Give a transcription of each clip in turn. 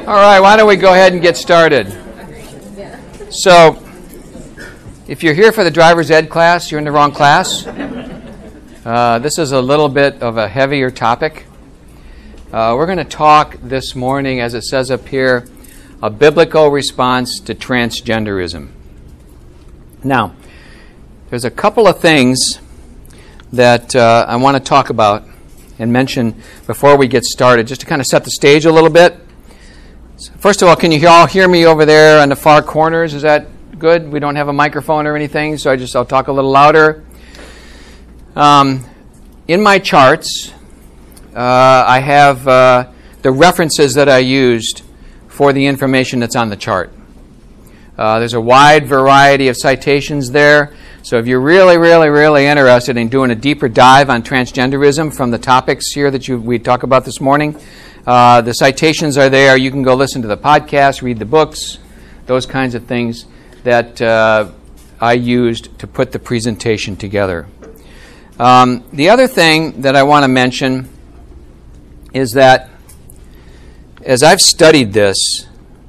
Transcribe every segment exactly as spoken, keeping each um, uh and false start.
All right, why don't we go ahead and get started? So, if you're here for the driver's ed class, you're in the wrong class. Uh, this is a little bit of a heavier topic. Uh, we're going to talk this morning, as it says up here, a biblical response to transgenderism. Now, there's a couple of things that uh, I want to talk about and mention before we get started, just to kind of set the stage a little bit. So first of all, can you all hear me over there on the far corners? Is that good? We don't have a microphone or anything, so I just I'll talk a little louder. Um, in my charts, uh, I have uh, the references that I used for the information that's on the chart. Uh, there's a wide variety of citations there. So if you're really, really, really interested in doing a deeper dive on transgenderism from the topics here that you, we talk about this morning, uh, the citations are there. You can go listen to the podcast, read the books, those kinds of things that uh, I used to put the presentation together. Um, the other thing that I want to mention is that as I've studied this,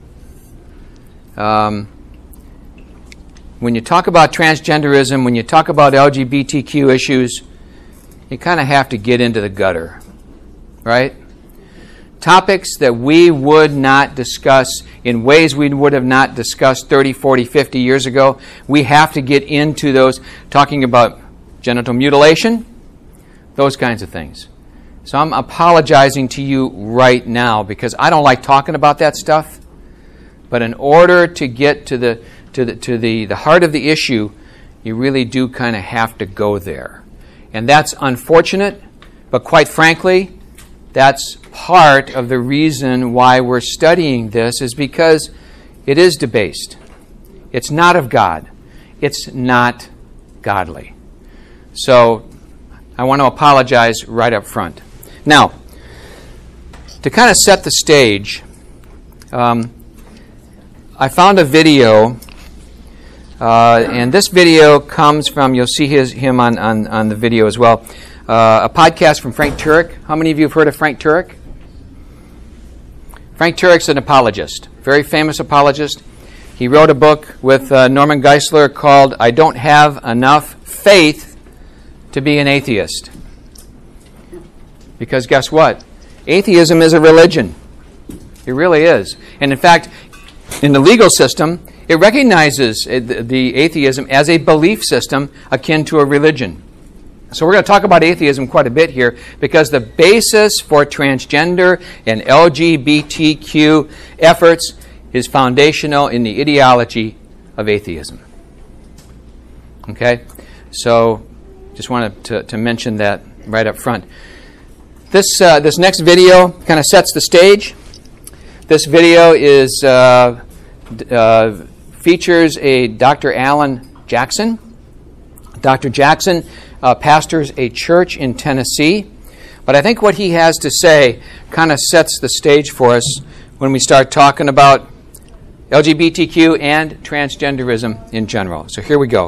um, when you talk about transgenderism, when you talk about L G B T Q issues, you kind of have to get into the gutter, right? Topics that we would not discuss in ways we would have not discussed thirty, forty, fifty years ago. We have to get into those, talking about genital mutilation, those kinds of things. So I'm apologizing to you right now because I don't like talking about that stuff. But in order to get to the to the to the, the heart of the issue, you really do kind of have to go there. And that's unfortunate, but quite frankly, that's part of the reason why we're studying this, is because it is debased. It's not of God. It's not godly. So I want to apologize right up front. Now, to kind of set the stage, um, I found a video, uh, and this video comes from, you'll see his, him on, on, on the video as well, uh, a podcast from Frank Turek. How many of you have heard of Frank Turek? Frank Turek's an apologist, very famous apologist. He wrote a book with uh, Norman Geisler called I Don't Have Enough Faith to Be an Atheist. Because guess what? Atheism is a religion. It really is. And in fact, in the legal system, it recognizes the atheism as a belief system akin to a religion. So we're going to talk about atheism quite a bit here because the basis for transgender and L G B T Q efforts is foundational in the ideology of atheism. Okay? So just wanted to, to mention that right up front. This, uh, this next video kind of sets the stage. This video is uh, uh, features a Doctor Alan Jackson. Doctor Jackson uh, pastors a church in Tennessee. But I think what he has to say kind of sets the stage for us when we start talking about L G B T Q and transgenderism in general. So here we go.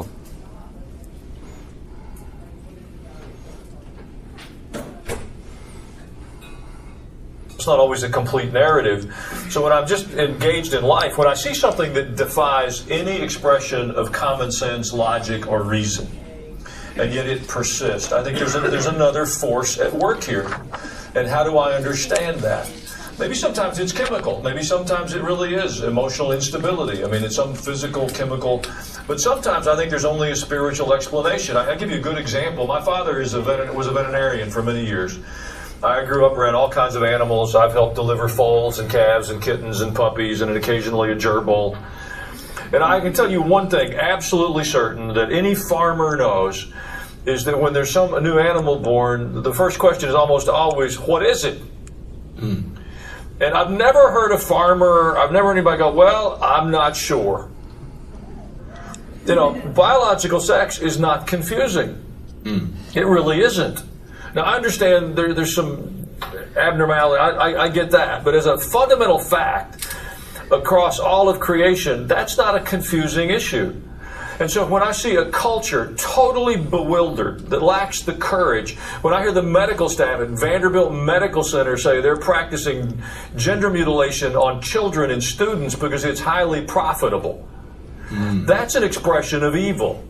It's not always a complete narrative. So when I'm just engaged in life, when I see something that defies any expression of common sense, logic, or reason, and yet it persists, I think there's a, there's another force at work here. And how do I understand that? Maybe sometimes it's chemical. Maybe sometimes it really is emotional instability. I mean, it's some physical, chemical. But sometimes I think there's only a spiritual explanation. I, I'll give you a good example. My father is a veter- was a veterinarian for many years. I grew up around all kinds of animals. I've helped deliver foals and calves and kittens and puppies and occasionally a gerbil. And I can tell you one thing, absolutely certain, that any farmer knows, is that when there's some a new animal born, the first question is almost always, what is it? Mm. And I've never heard a farmer, I've never heard anybody go, well, I'm not sure. You know, biological sex is not confusing. Mm. It really isn't. Now, I understand there, there's some abnormality. I, I, I get that. But as a fundamental fact, across all of creation, that's not a confusing issue. And so when I see a culture totally bewildered, that lacks the courage, when I hear the medical staff at Vanderbilt Medical Center say they're practicing gender mutilation on children and students because it's highly profitable, mm. that's an expression of evil.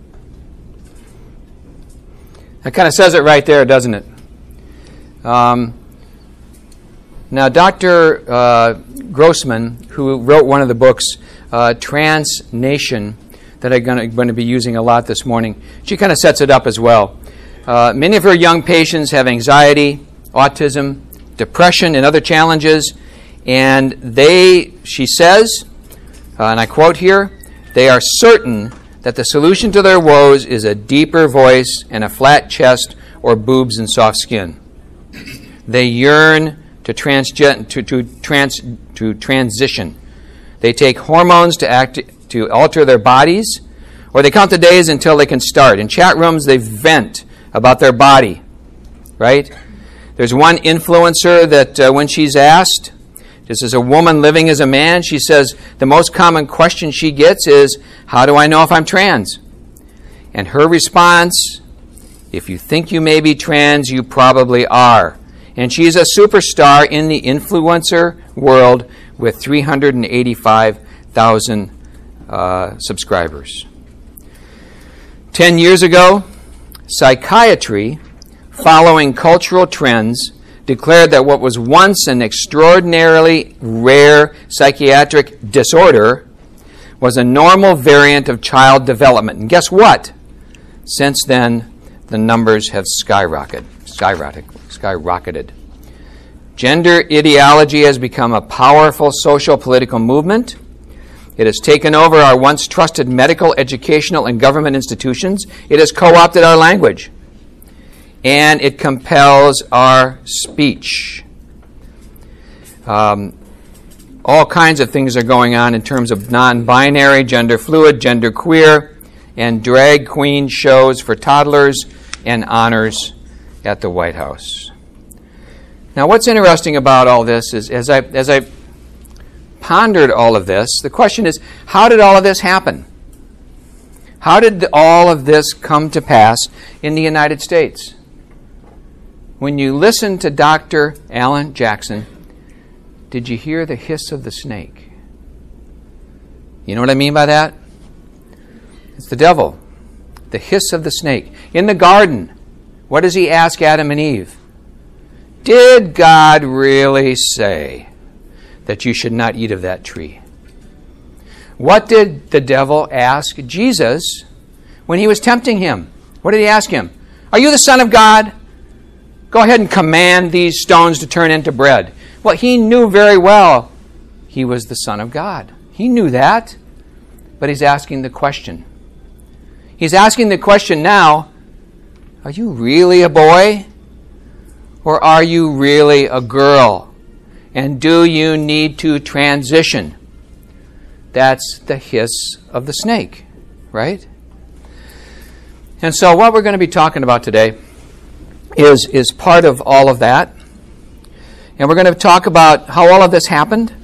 That kind of says it right there, doesn't it? Um, now, Doctor Uh, Grossman, who wrote one of the books, uh, Trans Nation, that I'm going to be using a lot this morning, she kind of sets it up as well. Uh, many of her young patients have anxiety, autism, depression, and other challenges, and they, she says, uh, and I quote here, they are certain that the solution to their woes is a deeper voice and a flat chest or boobs and soft skin. They yearn to, transgen- to, to, trans- to transition. They take hormones to act to alter their bodies, or they count the days until they can start. In chat rooms, they vent about their body, right? There's one influencer that uh, when she's asked, this is a woman living as a man, she says the most common question she gets is, how do I know if I'm trans? And her response, if you think you may be trans, you probably are. And she's a superstar in the influencer world with three hundred eighty-five thousand uh, subscribers. Ten years ago, psychiatry, following cultural trends, declared that what was once an extraordinarily rare psychiatric disorder was a normal variant of child development. And guess what? Since then, the numbers have skyrocketed. Skyrocketed. skyrocketed. Gender ideology has become a powerful social political movement. It has taken over our once trusted medical, educational, and government institutions. It has co-opted our language. And it compels our speech. Um, all kinds of things are going on in terms of non-binary, gender fluid, gender queer, and drag queen shows for toddlers and honors at the White House. Now, what's interesting about all this is, as I as I pondered all of this, the question is, how did all of this happen? How did all of this come to pass in the United States? When you listen to Doctor Alan Jackson, did you hear the hiss of the snake? You know what I mean by that? It's the devil. The hiss of the snake. In the garden, what does he ask Adam and Eve? Did God really say that you should not eat of that tree? What did the devil ask Jesus when he was tempting him? What did he ask him? Are you the Son of God? Go ahead and command these stones to turn into bread. Well, he knew very well he was the Son of God. He knew that, but he's asking the question. He's asking the question now, are you really a boy? Or are you really a girl? And do you need to transition? That's the hiss of the snake, right? And so what we're going to be talking about today is, is part of all of that. And we're going to talk about how all of this happened.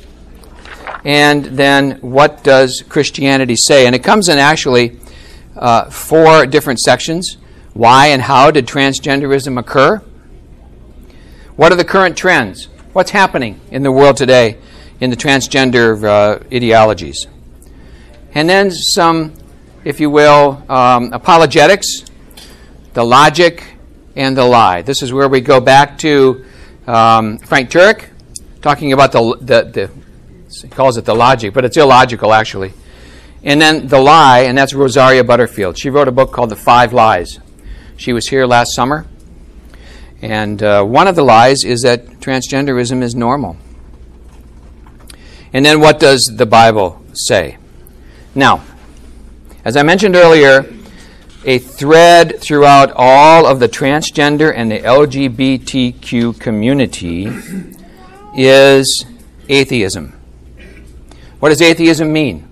And then what does Christianity say? And it comes in actually uh, four different sections. Why and how did transgenderism occur? What are the current trends? What's happening in the world today in the transgender uh, ideologies? And then some, if you will, um, apologetics, the logic, and the lie. This is where we go back to um, Frank Turek, talking about the, the, the, he calls it the logic, but it's illogical actually. And then the lie, and that's Rosaria Butterfield. She wrote a book called The Five Lies. She was here last summer. And uh, one of the lies is that transgenderism is normal. And then what does the Bible say? Now, as I mentioned earlier, a thread throughout all of the transgender and the L G B T Q community is atheism. What does atheism mean?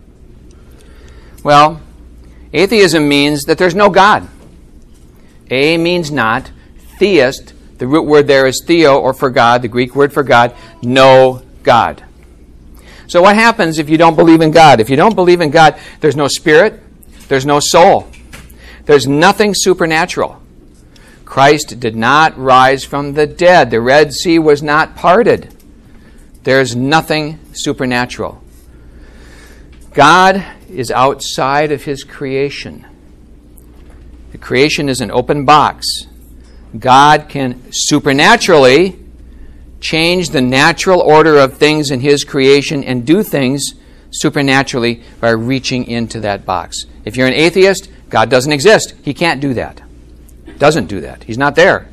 Well, atheism means that there's no God. A means not. Theist, the root word there is theo, or for God, the Greek word for God, no God. So what happens if you don't believe in God? If you don't believe in God, there's no spirit, there's no soul. There's nothing supernatural. Christ did not rise from the dead. The Red Sea was not parted. There's nothing supernatural. God is outside of His creation. The creation is an open box. God can supernaturally change the natural order of things in His creation and do things supernaturally by reaching into that box. If you're an atheist, God doesn't exist. He can't do that. Doesn't do that. He's not there.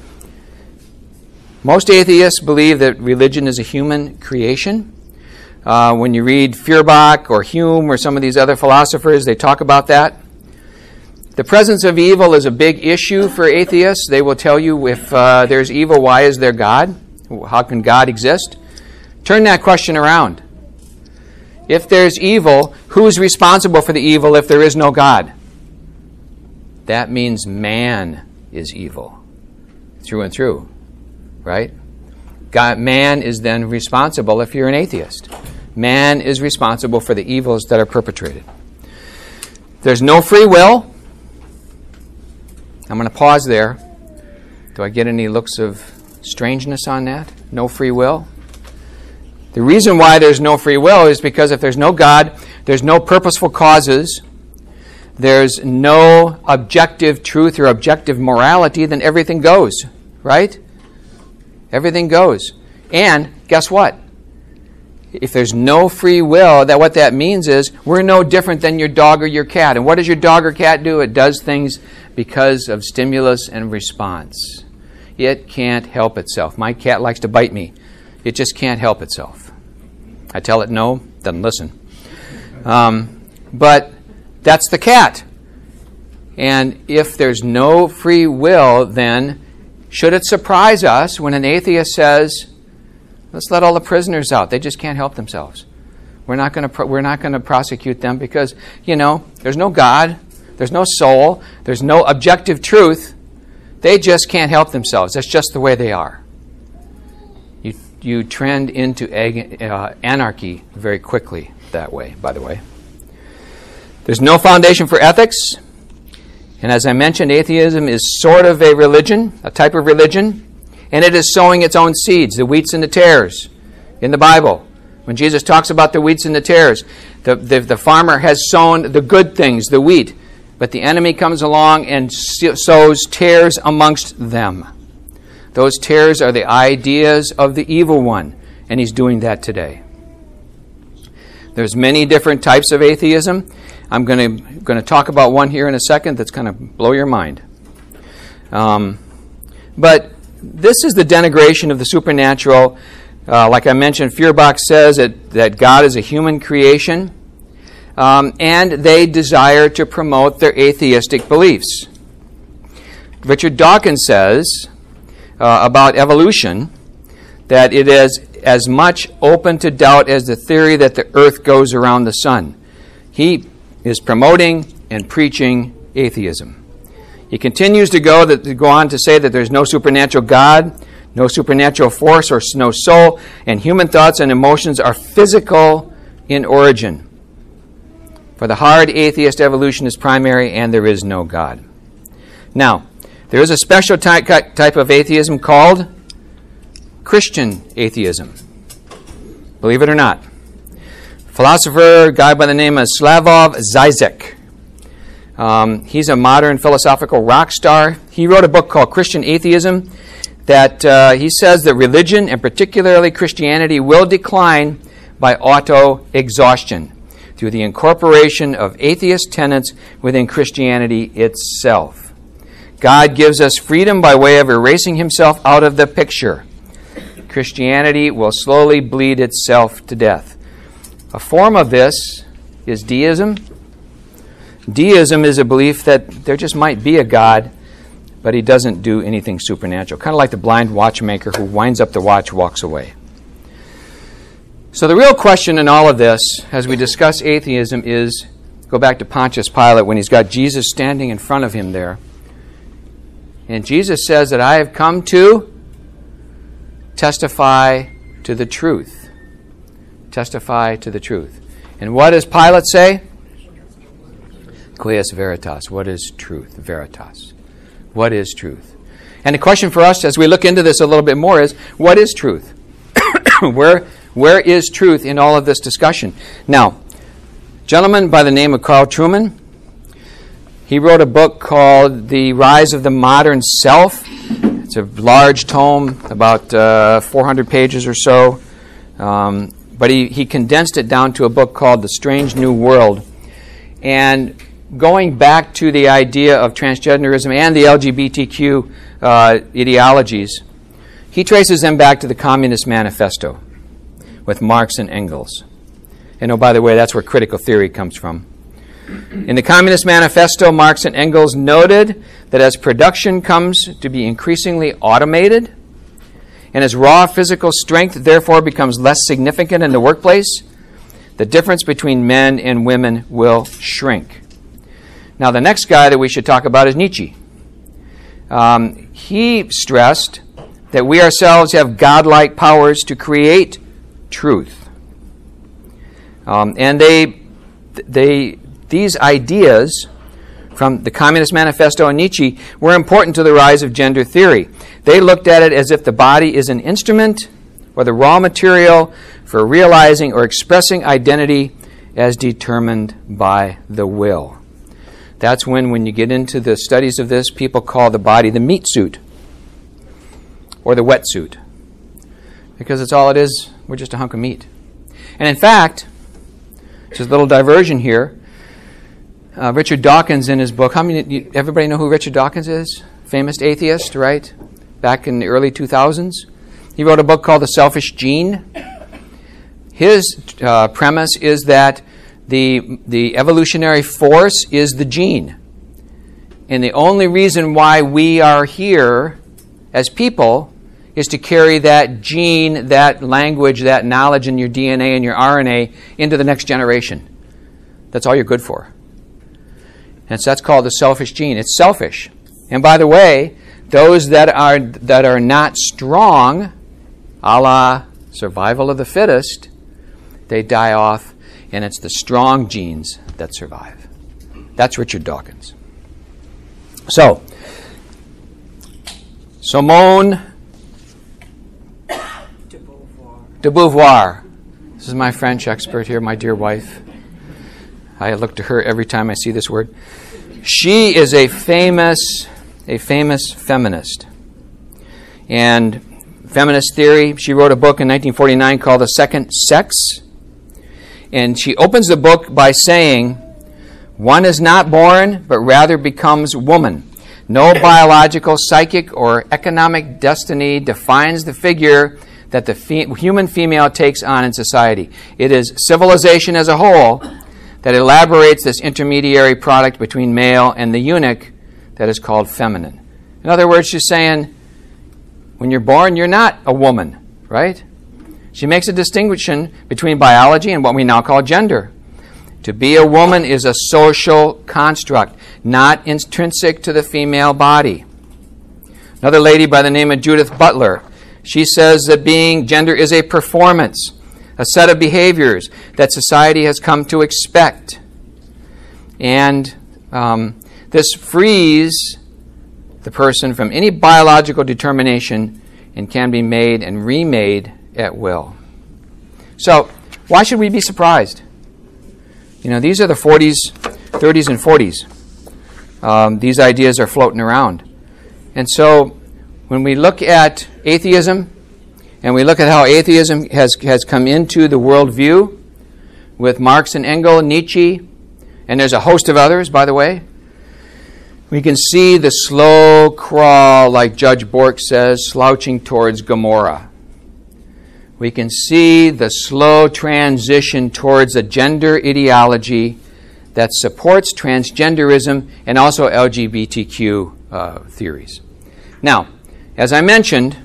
Most atheists believe that religion is a human creation. Uh, when you read Feuerbach or Hume or some of these other philosophers, they talk about that. The presence of evil is a big issue for atheists. They will tell you, if uh, there's evil, why is there God? How can God exist? Turn that question around. If there's evil, who's responsible for the evil if there is no God? That means man is evil through and through, right? God, man is then responsible if you're an atheist. Man is responsible for the evils that are perpetrated. There's no free will. I'm going to pause there. Do I get any looks of strangeness on that? No free will? The reason why there's no free will is because if there's no God, there's no purposeful causes, there's no objective truth or objective morality, then everything goes, right? Everything goes. And guess what? If there's no free will, that what that means is we're no different than your dog or your cat. And what does your dog or cat do? It does things because of stimulus and response. It can't help itself. My cat likes to bite me. It just can't help itself. I tell it no, doesn't listen. Um, but that's the cat. And if there's no free will, then should it surprise us when an atheist says, let's let all the prisoners out. They just can't help themselves. We're not going to pro- we're not going to prosecute them because, you know, there's no God, there's no soul, there's no objective truth. They just can't help themselves. That's just the way they are. You you trend into ag- uh, anarchy very quickly that way, by the way. There's no foundation for ethics. And as I mentioned, atheism is sort of a religion, a type of religion, and it is sowing its own seeds, the wheats and the tares, in the Bible. When Jesus talks about the wheats and the tares, the, the, the farmer has sown the good things, the wheat, but the enemy comes along and sows tares amongst them. Those tares are the ideas of the evil one, and he's doing that today. There's many different types of atheism. I'm going to going to talk about one here in a second that's going to blow your mind. Um, but this is the denigration of the supernatural. Uh, like I mentioned, Feuerbach says that, that God is a human creation, um, and they desire to promote their atheistic beliefs. Richard Dawkins says uh, about evolution that it is as much open to doubt as the theory that the earth goes around the sun. He is promoting and preaching atheism. He continues to go, that, to go on to say that there's no supernatural God, no supernatural force or no soul, and human thoughts and emotions are physical in origin. For the hard atheist, evolution is primary and there is no God. Now, there is a special type, type of atheism called Christian atheism. Believe it or not. Philosopher, a guy by the name of Slavoj Zizek. Um, he's a modern philosophical rock star. He wrote a book called Christian Atheism that uh, he says that religion, and particularly Christianity, will decline by auto-exhaustion through the incorporation of atheist tenets within Christianity itself. God gives us freedom by way of erasing himself out of the picture. Christianity will slowly bleed itself to death. A form of this is deism. Deism is a belief that there just might be a God, but he doesn't do anything supernatural. Kind of like the blind watchmaker who winds up the watch, walks away. So the real question in all of this, as we discuss atheism, is, go back to Pontius Pilate when he's got Jesus standing in front of him there. And Jesus says that I have come to testify to the truth. testify to the truth. And what does Pilate say? Quis veritas. What is truth? Veritas. What is truth? And the question for us as we look into this a little bit more is, what is truth? where, where is truth in all of this discussion? Now, a gentleman by the name of Carl Trueman, he wrote a book called The Rise of the Modern Self. It's a large tome, about uh, four hundred pages or so. Um, but he, he condensed it down to a book called The Strange New World. And going back to the idea of transgenderism and the L G B T Q uh, ideologies, he traces them back to the Communist Manifesto with Marx and Engels. And oh, by the way, that's where critical theory comes from. In the Communist Manifesto, Marx and Engels noted that as production comes to be increasingly automated, and as raw physical strength therefore becomes less significant in the workplace, the difference between men and women will shrink. Now, the next guy that we should talk about is Nietzsche. Um, he stressed that we ourselves have godlike powers to create truth. Um, and they, they, these ideas from the Communist Manifesto and Nietzsche were important to the rise of gender theory. They looked at it as if the body is an instrument or the raw material for realizing or expressing identity as determined by the will. That's when, when you get into the studies of this, people call the body the meat suit or the wetsuit, because it's all it is. We're just a hunk of meat. And in fact, just a little diversion here, uh, Richard Dawkins in his book, how many, you, everybody know who Richard Dawkins is? Famous atheist, right? Back in the early two thousands. He wrote a book called The Selfish Gene. His uh, premise is that the, the evolutionary force is the gene. And the only reason why we are here as people is to carry that gene, that language, that knowledge in your D N A and your R N A into the next generation. That's all you're good for. And so that's called the selfish gene. It's selfish. And by the way, those that are that are not strong, a la survival of the fittest, they die off, and it's the strong genes that survive. That's Richard Dawkins. So, Simone de Beauvoir. de Beauvoir. This is my French expert here, my dear wife. I look to her every time I see this word. She is a famous, a famous feminist. And feminist theory, she wrote a book in nineteen forty-nine called The Second Sex. And she opens the book by saying, one is not born, but rather becomes woman. No biological, psychic, or economic destiny defines the figure that the fe- human female takes on in society. It is civilization as a whole that elaborates this intermediary product between male and the eunuch that is called feminine. In other words, she's saying, when you're born, you're not a woman, right? She makes a distinction between biology and what we now call gender. To be a woman is a social construct, not intrinsic to the female body. Another lady by the name of Judith Butler, she says that being gender is a performance, a set of behaviors that society has come to expect. And um, this frees the person from any biological determination and can be made and remade at will. So, why should we be surprised? You know, these are the forties, thirties, and forties. Um, these ideas are floating around. And so, when we look at atheism, and we look at how atheism has, has come into the worldview with Marx and Engels, Nietzsche, and there's a host of others, by the way, we can see the slow crawl, like Judge Bork says, slouching towards Gomorrah. We can see the slow transition towards a gender ideology that supports transgenderism and also L G B T Q uh, theories. Now, as I mentioned,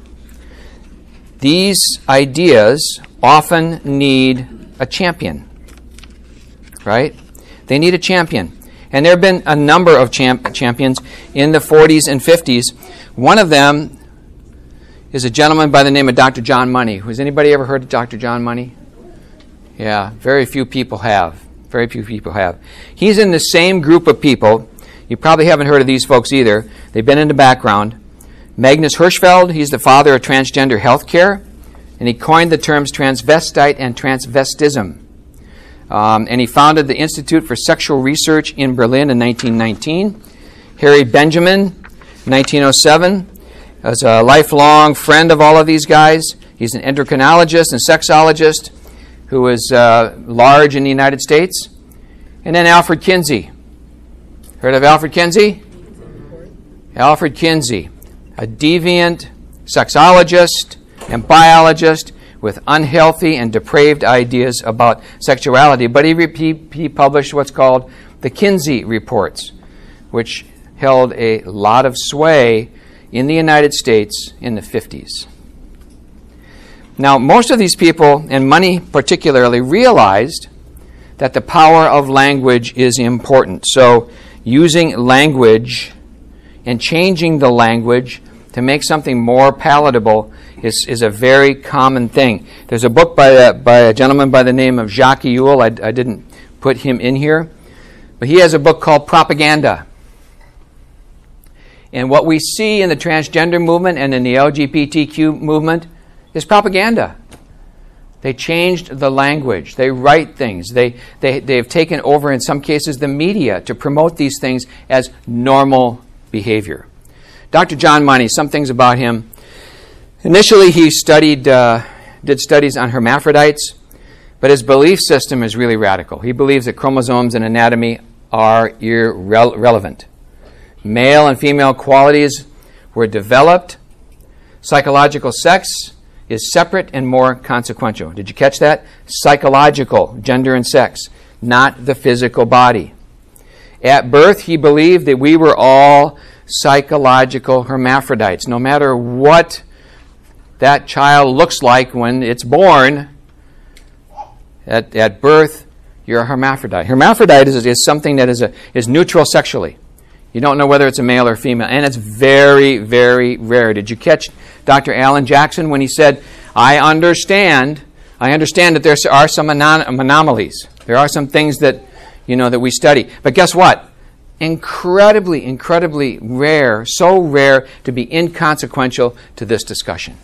these ideas often need a champion, right? They need a champion. And there have been a number of champ- champions in the forties and fifties. One of them is a gentleman by the name of Doctor John Money. Has anybody ever heard of Doctor John Money? Yeah, very few people have. Very few people have. He's in the same group of people. You probably haven't heard of these folks either. They've been in the background. Magnus Hirschfeld, he's the father of transgender healthcare, and he coined the terms transvestite and transvestism. Um, and he founded the Institute for Sexual Research in Berlin in nineteen nineteen. Harry Benjamin, nineteen oh seven, was a lifelong friend of all of these guys. He's an endocrinologist and sexologist who was uh, large in the United States. And then Alfred Kinsey. Heard of Alfred Kinsey? Alfred Kinsey, a deviant sexologist and biologist with unhealthy and depraved ideas about sexuality. But he, he, he published what's called the Kinsey Reports, which held a lot of sway in the United States in the fifties. Now, most of these people, and money particularly, realized that the power of language is important. So using language and changing the language to make something more palatable is, is a very common thing. There's a book by a, by a gentleman by the name of Jacques Ellul. I, I didn't put him in here. But he has a book called Propaganda. And what we see in the transgender movement and in the L G B T Q movement is propaganda. They changed the language. They write things. They, they, they've taken over, in some cases, the media to promote these things as normal behavior. Doctor John Money, some things about him. Initially, he studied, uh, did studies on hermaphrodites, but his belief system is really radical. He believes that chromosomes and anatomy are irrelevant. Male and female qualities were developed. Psychological sex is separate and more consequential. Did you catch that? Psychological, gender and sex, not the physical body. At birth, he believed that we were all psychological hermaphrodites. No matter what that child looks like when it's born, at, at birth, you're a hermaphrodite. Hermaphrodite is, is something that is, a, is neutral sexually. You don't know whether it's a male or female, and it's very, very rare. Did you catch Doctor Alan Jackson when he said, I understand, I understand that there are some anom- anomalies. There are some things that, you know, that we study. But guess what? Incredibly, incredibly rare, so rare to be inconsequential to this discussion.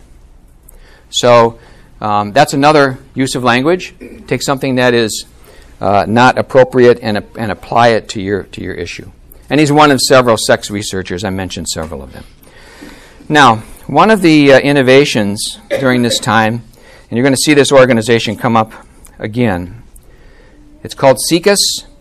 So um, that's another use of language. Take something that is uh, not appropriate and, uh, and apply it to your to your issue. And he's one of several sex researchers. I mentioned several of them. Now, one of the uh, innovations during this time, and you're going to see this organization come up again, it's called SIECUS,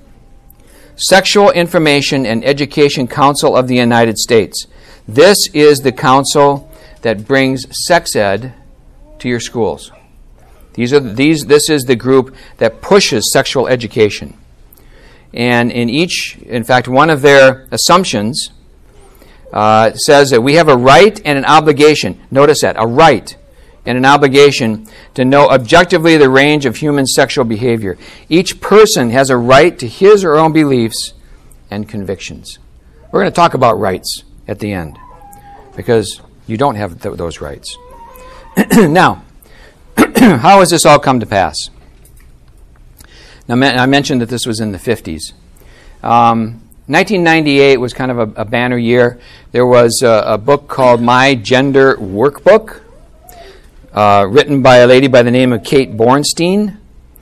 Sexual Information and Education Council of the United States. This is the council that brings sex ed to your schools. These are these. This is the group that pushes sexual education. And in each, in fact, one of their assumptions uh, says that we have a right and an obligation. Notice that, a right and an obligation to know objectively the range of human sexual behavior. Each person has a right to his or her own beliefs and convictions. We're going to talk about rights at the end because you don't have th- those rights. Now, how has this all come to pass? Now, I mentioned that this was in the fifties. Um, nineteen ninety-eight was kind of a, a banner year. There was a, a book called My Gender Workbook, uh, written by a lady by the name of Kate Bornstein.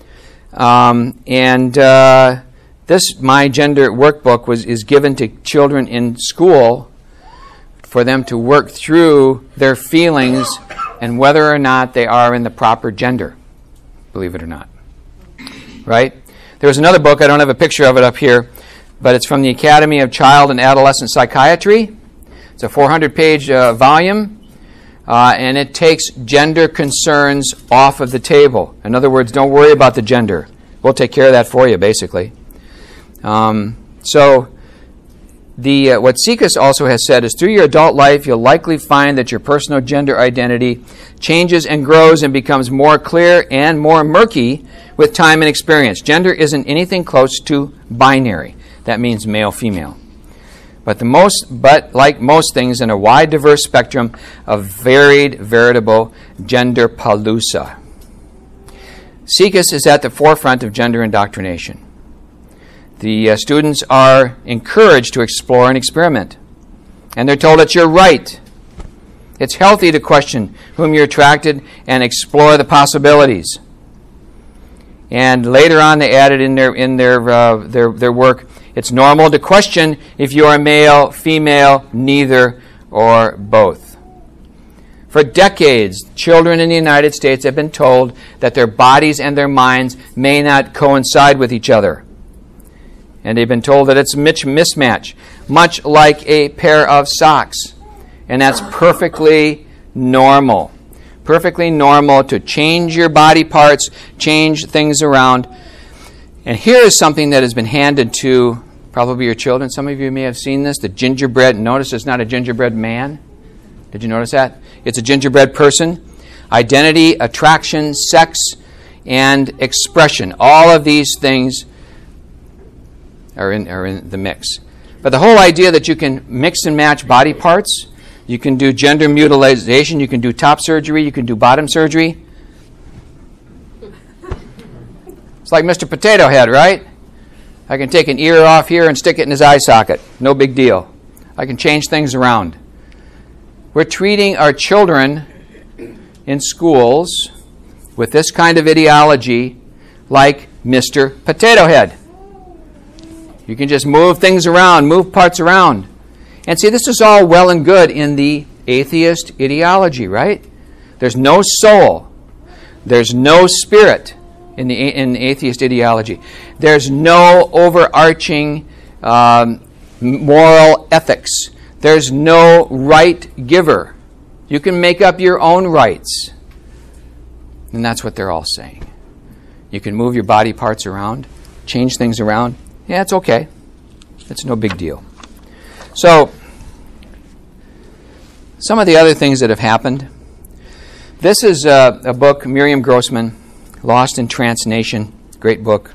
Um, and uh, this My Gender Workbook was is given to children in school for them to work through their feelings and whether or not they are in the proper gender, believe it or not. Right? There was another book, I don't have a picture of it up here, but it's from the Academy of Child and Adolescent Psychiatry. It's a four hundred page uh, volume, uh, and it takes gender concerns off of the table. In other words, don't worry about the gender. We'll take care of that for you, basically. Um, so, the uh, what SIECUS also has said is through your adult life, you'll likely find that your personal gender identity changes and grows and becomes more clear and more murky with time and experience. Gender isn't anything close to binary. That means male, female. But the most, but like most things in a wide, diverse spectrum of varied, veritable gender palooza. SIECUS is at the forefront of gender indoctrination. The uh, students are encouraged to explore and experiment. And they're told it's your right. It's healthy to question whom you're attracted and explore the possibilities. And later on, they added in their in their uh, their their work, it's normal to question if you are male, female, neither, or both. For decades, children in the United States have been told that their bodies and their minds may not coincide with each other. And they've been told that it's a mismatch, much like a pair of socks. And that's perfectly normal. Perfectly normal to change your body parts, change things around. And here is something that has been handed to probably your children. Some of you may have seen this, the gingerbread. Notice it's not a gingerbread man. Did you notice that? It's a gingerbread person. Identity, attraction, sex, and expression. All of these things are in, are in the mix. But the whole idea that you can mix and match body parts, you can do gender mutilation, you can do top surgery, you can do bottom surgery. It's like Mister Potato Head, right? I can take an ear off here and stick it in his eye socket. No big deal. I can change things around. We're treating our children in schools with this kind of ideology like Mister Potato Head. You can just move things around, move parts around. And see, this is all well and good in the atheist ideology, right? There's no soul. There's no spirit in the in the atheist ideology. There's no overarching um, moral ethics. There's no right giver. You can make up your own rights. And that's what they're all saying. You can move your body parts around, change things around. Yeah, it's okay. It's no big deal. So, some of the other things that have happened. This is a, a book, Miriam Grossman, Lost in Trance Nation. Great book.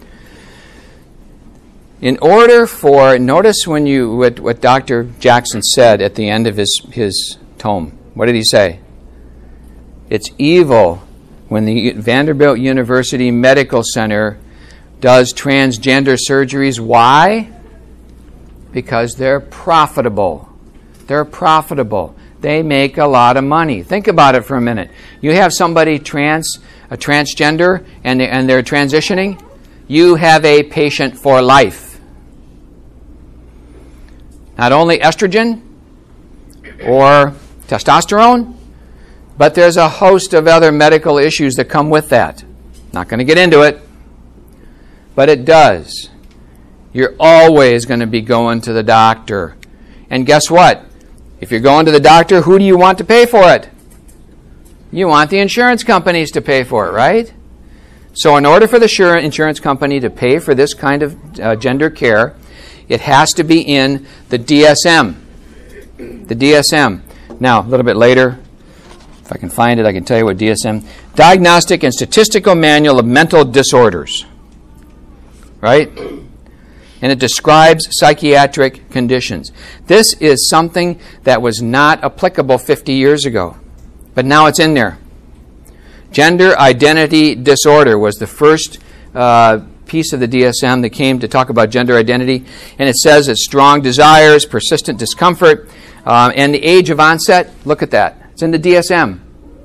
In order for, notice when you what, what Doctor Jackson said at the end of his, his tome. What did he say? It's evil when the Vanderbilt University Medical Center does transgender surgeries. Why? Because they're profitable. They're profitable. They make a lot of money. Think about it for a minute. You have somebody trans, a transgender, and, they, and they're transitioning. You have a patient for life. Not only estrogen or testosterone, but there's a host of other medical issues that come with that. Not going to get into it, but it does. You're always going to be going to the doctor. And guess what? If you're going to the doctor, who do you want to pay for it? You want the insurance companies to pay for it, right? So in order for the insurance company to pay for this kind of uh, gender care, it has to be in the D S M. The D S M. Now, a little bit later, if I can find it, I can tell you what D S M. Diagnostic and Statistical Manual of Mental Disorders. Right? And it describes psychiatric conditions. This is something that was not applicable fifty years ago. But now it's in there. Gender identity disorder was the first uh, piece of the D S M that came to talk about gender identity. And it says it's strong desires, persistent discomfort, uh, and the age of onset. Look at that. It's in the D S M.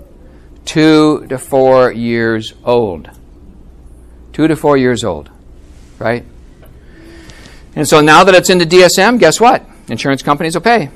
Two to four years old. Two to four years old. Right? And so now that it's in the D S M, guess what? Insurance companies will pay.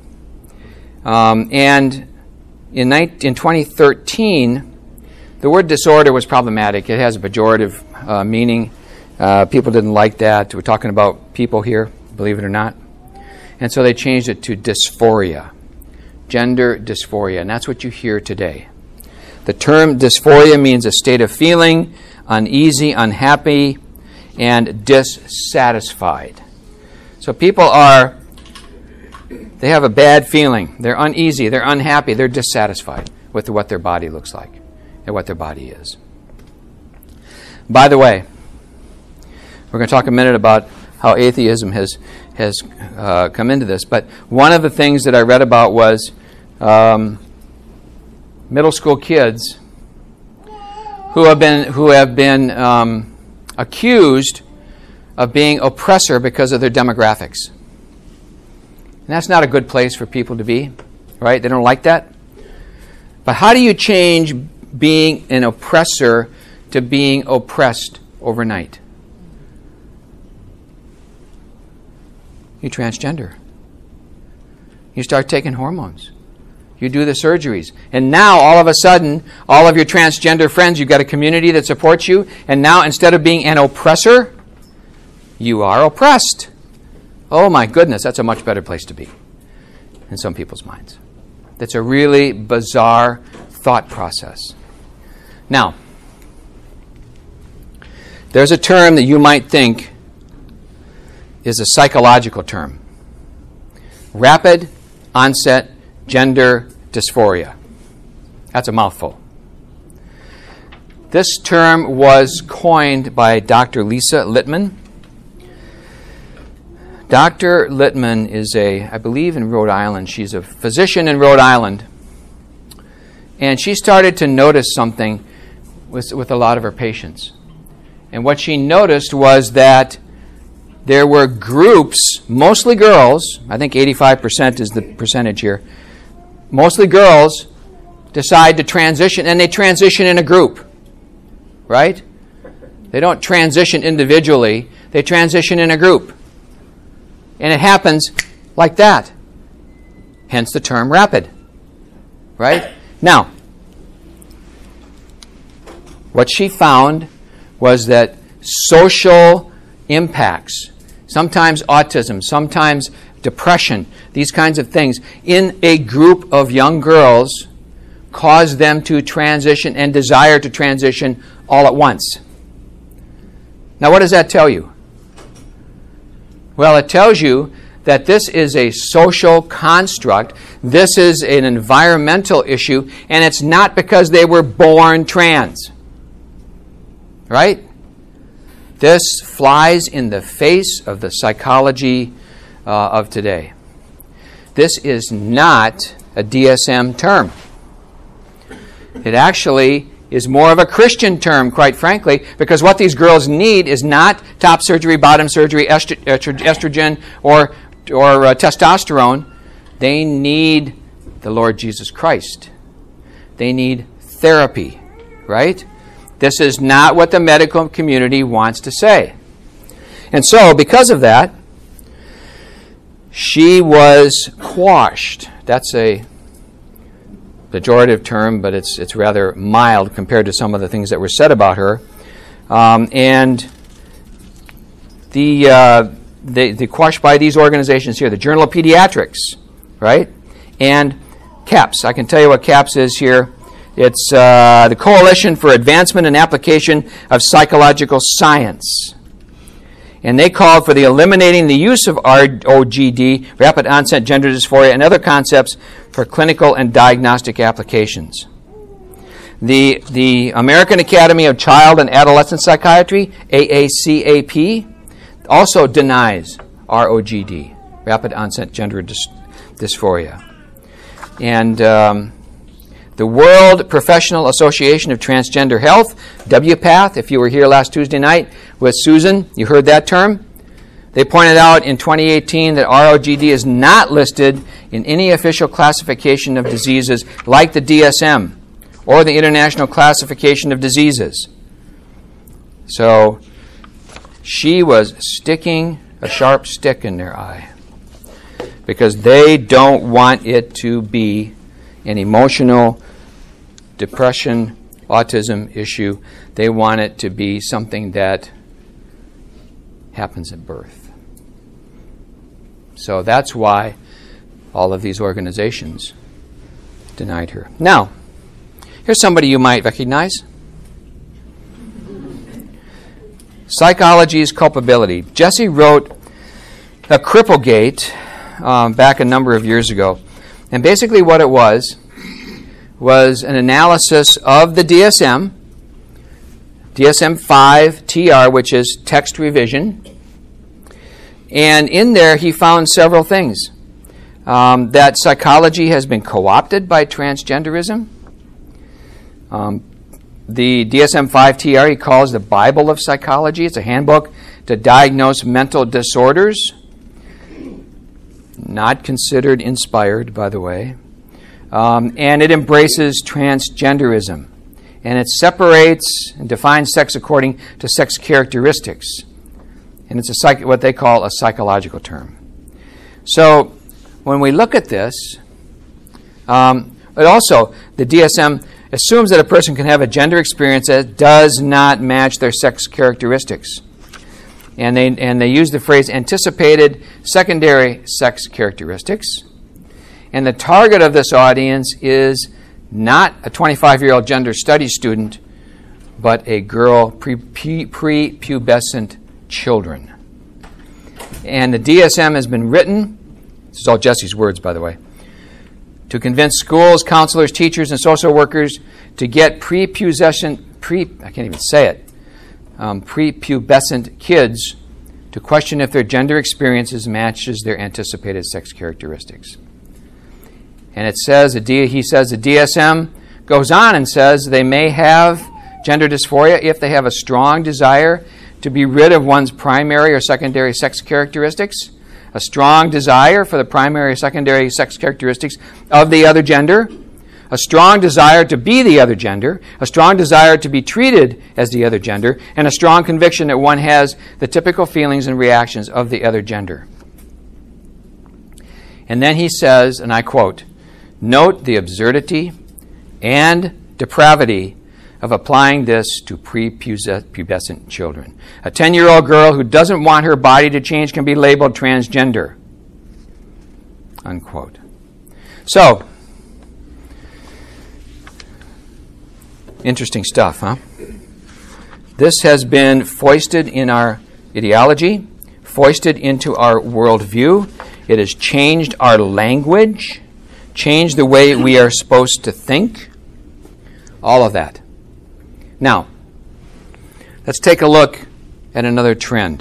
Um, and in, in twenty thirteen, the word disorder was problematic. It has a pejorative uh, meaning. Uh, people didn't like that. We're talking about people here, believe it or not. And so they changed it to dysphoria. Gender dysphoria. And that's what you hear today. The term dysphoria means a state of feeling uneasy, unhappy, and dissatisfied. So people are, they have a bad feeling. They're uneasy, they're unhappy, they're dissatisfied with what their body looks like and what their body is. By the way, we're going to talk a minute about how atheism has, has uh, come into this, but one of the things that I read about was um, middle school kids who have been who have been um, accused of being oppressor because of their demographics. And that's not a good place for people to be, right? They don't like that. But how do you change being an oppressor to being oppressed overnight? You transgender. You start taking hormones. You do the surgeries. And now, all of a sudden, all of your transgender friends, you've got a community that supports you. And now, instead of being an oppressor, you are oppressed. Oh my goodness, that's a much better place to be in some people's minds. That's a really bizarre thought process. Now, there's a term that you might think is a psychological term. Rapid onset gender dysphoria. That's a mouthful. This term was coined by Doctor Lisa Littman. Doctor Littman is a, I believe in Rhode Island, she's a physician in Rhode Island. And she started to notice something with, with a lot of her patients. And what she noticed was that there were groups, mostly girls, I think eighty-five percent is the percentage here, mostly girls decide to transition, and they transition in a group, right? They don't transition individually, they transition in a group. And it happens like that. Hence the term rapid, right? Now, what she found was that social impacts, sometimes autism, sometimes depression, these kinds of things, in a group of young girls cause them to transition and desire to transition all at once. Now, what does that tell you? Well, it tells you that this is a social construct, this is an environmental issue, and it's not because they were born trans. Right? This flies in the face of the psychology uh, of today. This is not a D S M term. It actually is more of a Christian term, quite frankly, because what these girls need is not top surgery, bottom surgery, estro- estrogen, or, or uh, testosterone. They need the Lord Jesus Christ. They need therapy, right? This is not what the medical community wants to say. And so, because of that, she was quashed. That's a pejorative term, but it's it's rather mild compared to some of the things that were said about her. Um, and the uh, they they quashed by these organizations here, the Journal of Pediatrics, right, and CAPS. I can tell you what CAPS is here. It's uh, the Coalition for Advancement and Application of Psychological Science. And they called for the eliminating the use of R O G D, rapid onset gender dysphoria, and other concepts for clinical and diagnostic applications. The, the American Academy of Child and Adolescent Psychiatry, A A C A P, also denies R O G D, rapid onset gender dys- dysphoria. And Um, the World Professional Association of Transgender Health, W PATH, if you were here last Tuesday night with Susan, you heard that term. They pointed out in twenty eighteen that R O G D is not listed in any official classification of diseases like the D S M or the International Classification of Diseases. So she was sticking a sharp stick in their eye because they don't want it to be an emotional depression, autism issue. They want it to be something that happens at birth. So that's why all of these organizations denied her. Now, here's somebody you might recognize. Psychology's Culpability. Jesse wrote a Cripplegate um, back a number of years ago. And basically what it was, was an analysis of the D S M, D S M five T R, which is text revision. And in there he found several things. Um, that psychology has been co-opted by transgenderism. Um, the D S M five T R he calls the Bible of psychology. It's a handbook to diagnose mental disorders. Not considered inspired, by the way. Um, and it embraces transgenderism. And it separates and defines sex according to sex characteristics. And it's a psych- what they call a psychological term. So when we look at this, um, but also the D S M assumes that a person can have a gender experience that does not match their sex characteristics. And they and they use the phrase anticipated secondary sex characteristics. And the target of this audience is not a twenty-five-year-old gender studies student, but a girl, pre, pre, pre-pubescent children. And the D S M has been written, this is all Jesse's words, by the way, to convince schools, counselors, teachers, and social workers to get pre-pubescent, pre, I can't even say it, um, pre-pubescent kids to question if their gender experiences matches their anticipated sex characteristics. And it says, he says the D S M goes on and says they may have gender dysphoria if they have a strong desire to be rid of one's primary or secondary sex characteristics, a strong desire for the primary or secondary sex characteristics of the other gender, a strong desire to be the other gender, a strong desire to be treated as the other gender, and a strong conviction that one has the typical feelings and reactions of the other gender. And then he says, and I quote, "Note the absurdity and depravity of applying this to prepubescent children. A ten-year-old girl who doesn't want her body to change can be labeled transgender." Unquote. So, interesting stuff, huh? This has been foisted in our ideology, foisted into our worldview. It has changed our language, changed the way we are supposed to think. All of that. Now, let's take a look at another trend.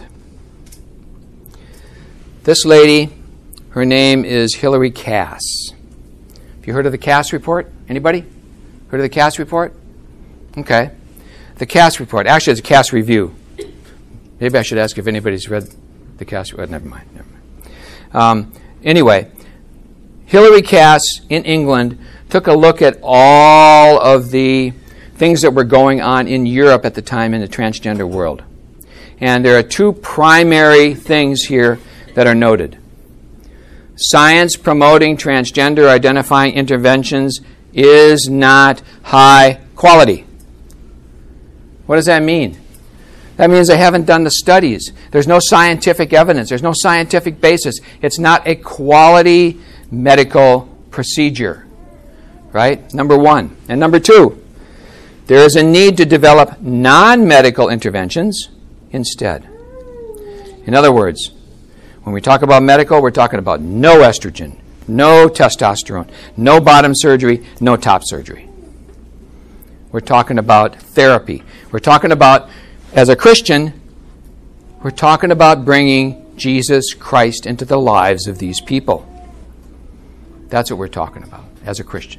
This lady, her name is Hilary Cass. Have you heard of the Cass Report? Anybody? Heard of the Cass Report? Okay. The Cass Report. Actually, it's a Cass Review. Maybe I should ask if anybody's read the Cass Report. Never mind. Never mind. Um, anyway, Hilary Cass in England took a look at all of the things that were going on in Europe at the time in the transgender world. And there are two primary things here that are noted. Science promoting transgender identifying interventions is not high quality. What does that mean? That means they haven't done the studies. There's no scientific evidence. There's no scientific basis. It's not a quality medical procedure. Right? Number one. And number two, there is a need to develop non-medical interventions instead. In other words, when we talk about medical, we're talking about no estrogen, no testosterone, no bottom surgery, no top surgery. We're talking about therapy. We're talking about, as a Christian, we're talking about bringing Jesus Christ into the lives of these people. That's what we're talking about as a Christian.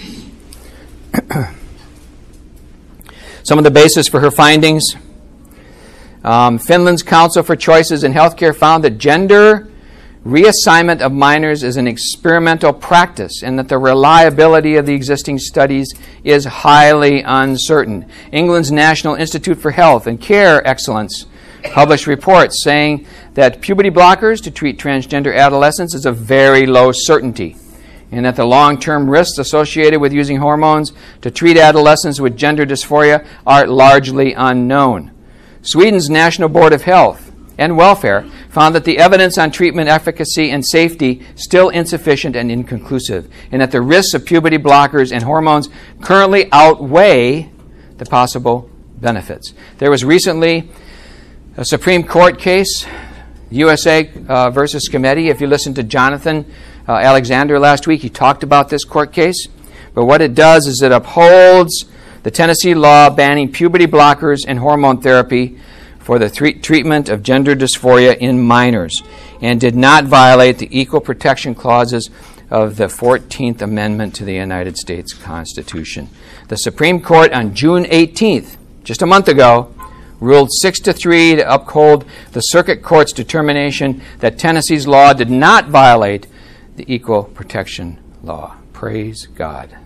Some of the basis for her findings. Um, Finland's Council for Choices in Healthcare found that gender reassignment of minors is an experimental practice and that the reliability of the existing studies is highly uncertain. England's National Institute for Health and Care Excellence published reports saying that puberty blockers to treat transgender adolescents is a very low certainty, and that the long-term risks associated with using hormones to treat adolescents with gender dysphoria are largely unknown. Sweden's National Board of Health and Welfare found that the evidence on treatment efficacy and safety still insufficient and inconclusive, and that the risks of puberty blockers and hormones currently outweigh the possible benefits. There was recently a Supreme Court case, U S A uh, versus Cometti. If you listened to Jonathan uh, Alexander last week, he talked about this court case. But what it does is it upholds the Tennessee law banning puberty blockers and hormone therapy for the th- treatment of gender dysphoria in minors, and did not violate the equal protection clauses of the fourteenth Amendment to the United States Constitution. The Supreme Court on June eighteenth, just a month ago, ruled six to three to uphold the Circuit Court's determination that Tennessee's law did not violate the Equal Protection Law. Praise God.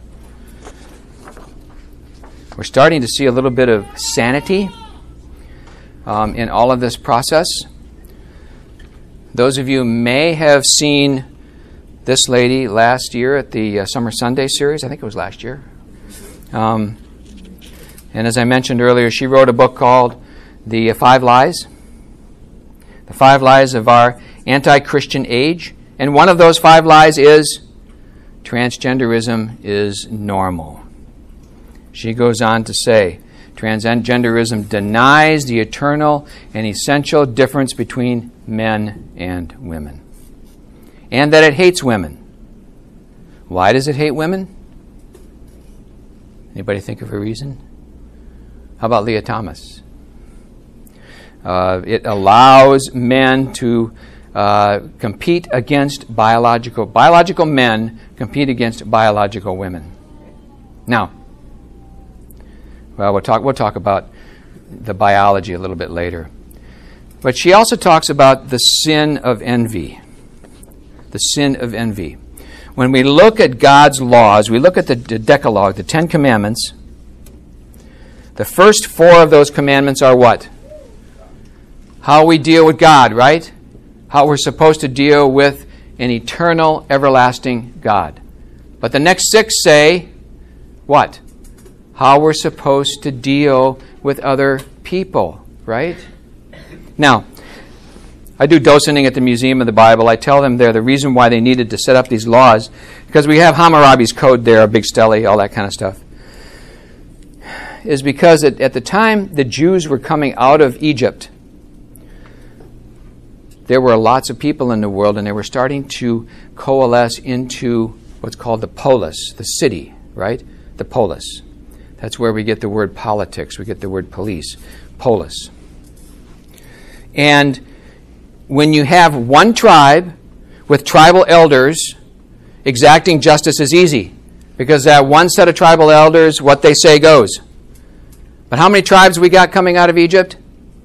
We're starting to see a little bit of sanity um, in all of this process. Those of you may have seen this lady last year at the uh, Summer Sunday series. I think it was last year. Um, and as I mentioned earlier, she wrote a book called The Five Lies. The Five Lies of Our Anti-Christian Age. And one of those five lies is transgenderism is normal. She goes on to say, transgenderism denies the eternal and essential difference between men and women, and that it hates women. Why does it hate women? Anybody think of a reason? How about Leah Thomas? Uh, it allows men to uh, compete against biological biological men compete against biological women. Now, well, we'll talk. We'll talk about the biology a little bit later. But she also talks about the sin of envy. The sin of envy. When we look at God's laws, we look at the Decalogue, the Ten Commandments. The first four of those commandments are what? How we deal with God, right? How we're supposed to deal with an eternal, everlasting God. But the next six say what? How we're supposed to deal with other people, right? Now, I do docenting at the Museum of the Bible. I tell them there the reason why they needed to set up these laws, because we have Hammurabi's Code there, Big Stele, all that kind of stuff, is because at, at the time the Jews were coming out of Egypt, there were lots of people in the world, and they were starting to coalesce into what's called the polis, the city, right? The polis. That's where we get the word politics. We get the word police. Polis. And when you have one tribe with tribal elders, exacting justice is easy. Because that one set of tribal elders, what they say goes. But how many tribes we got coming out of Egypt?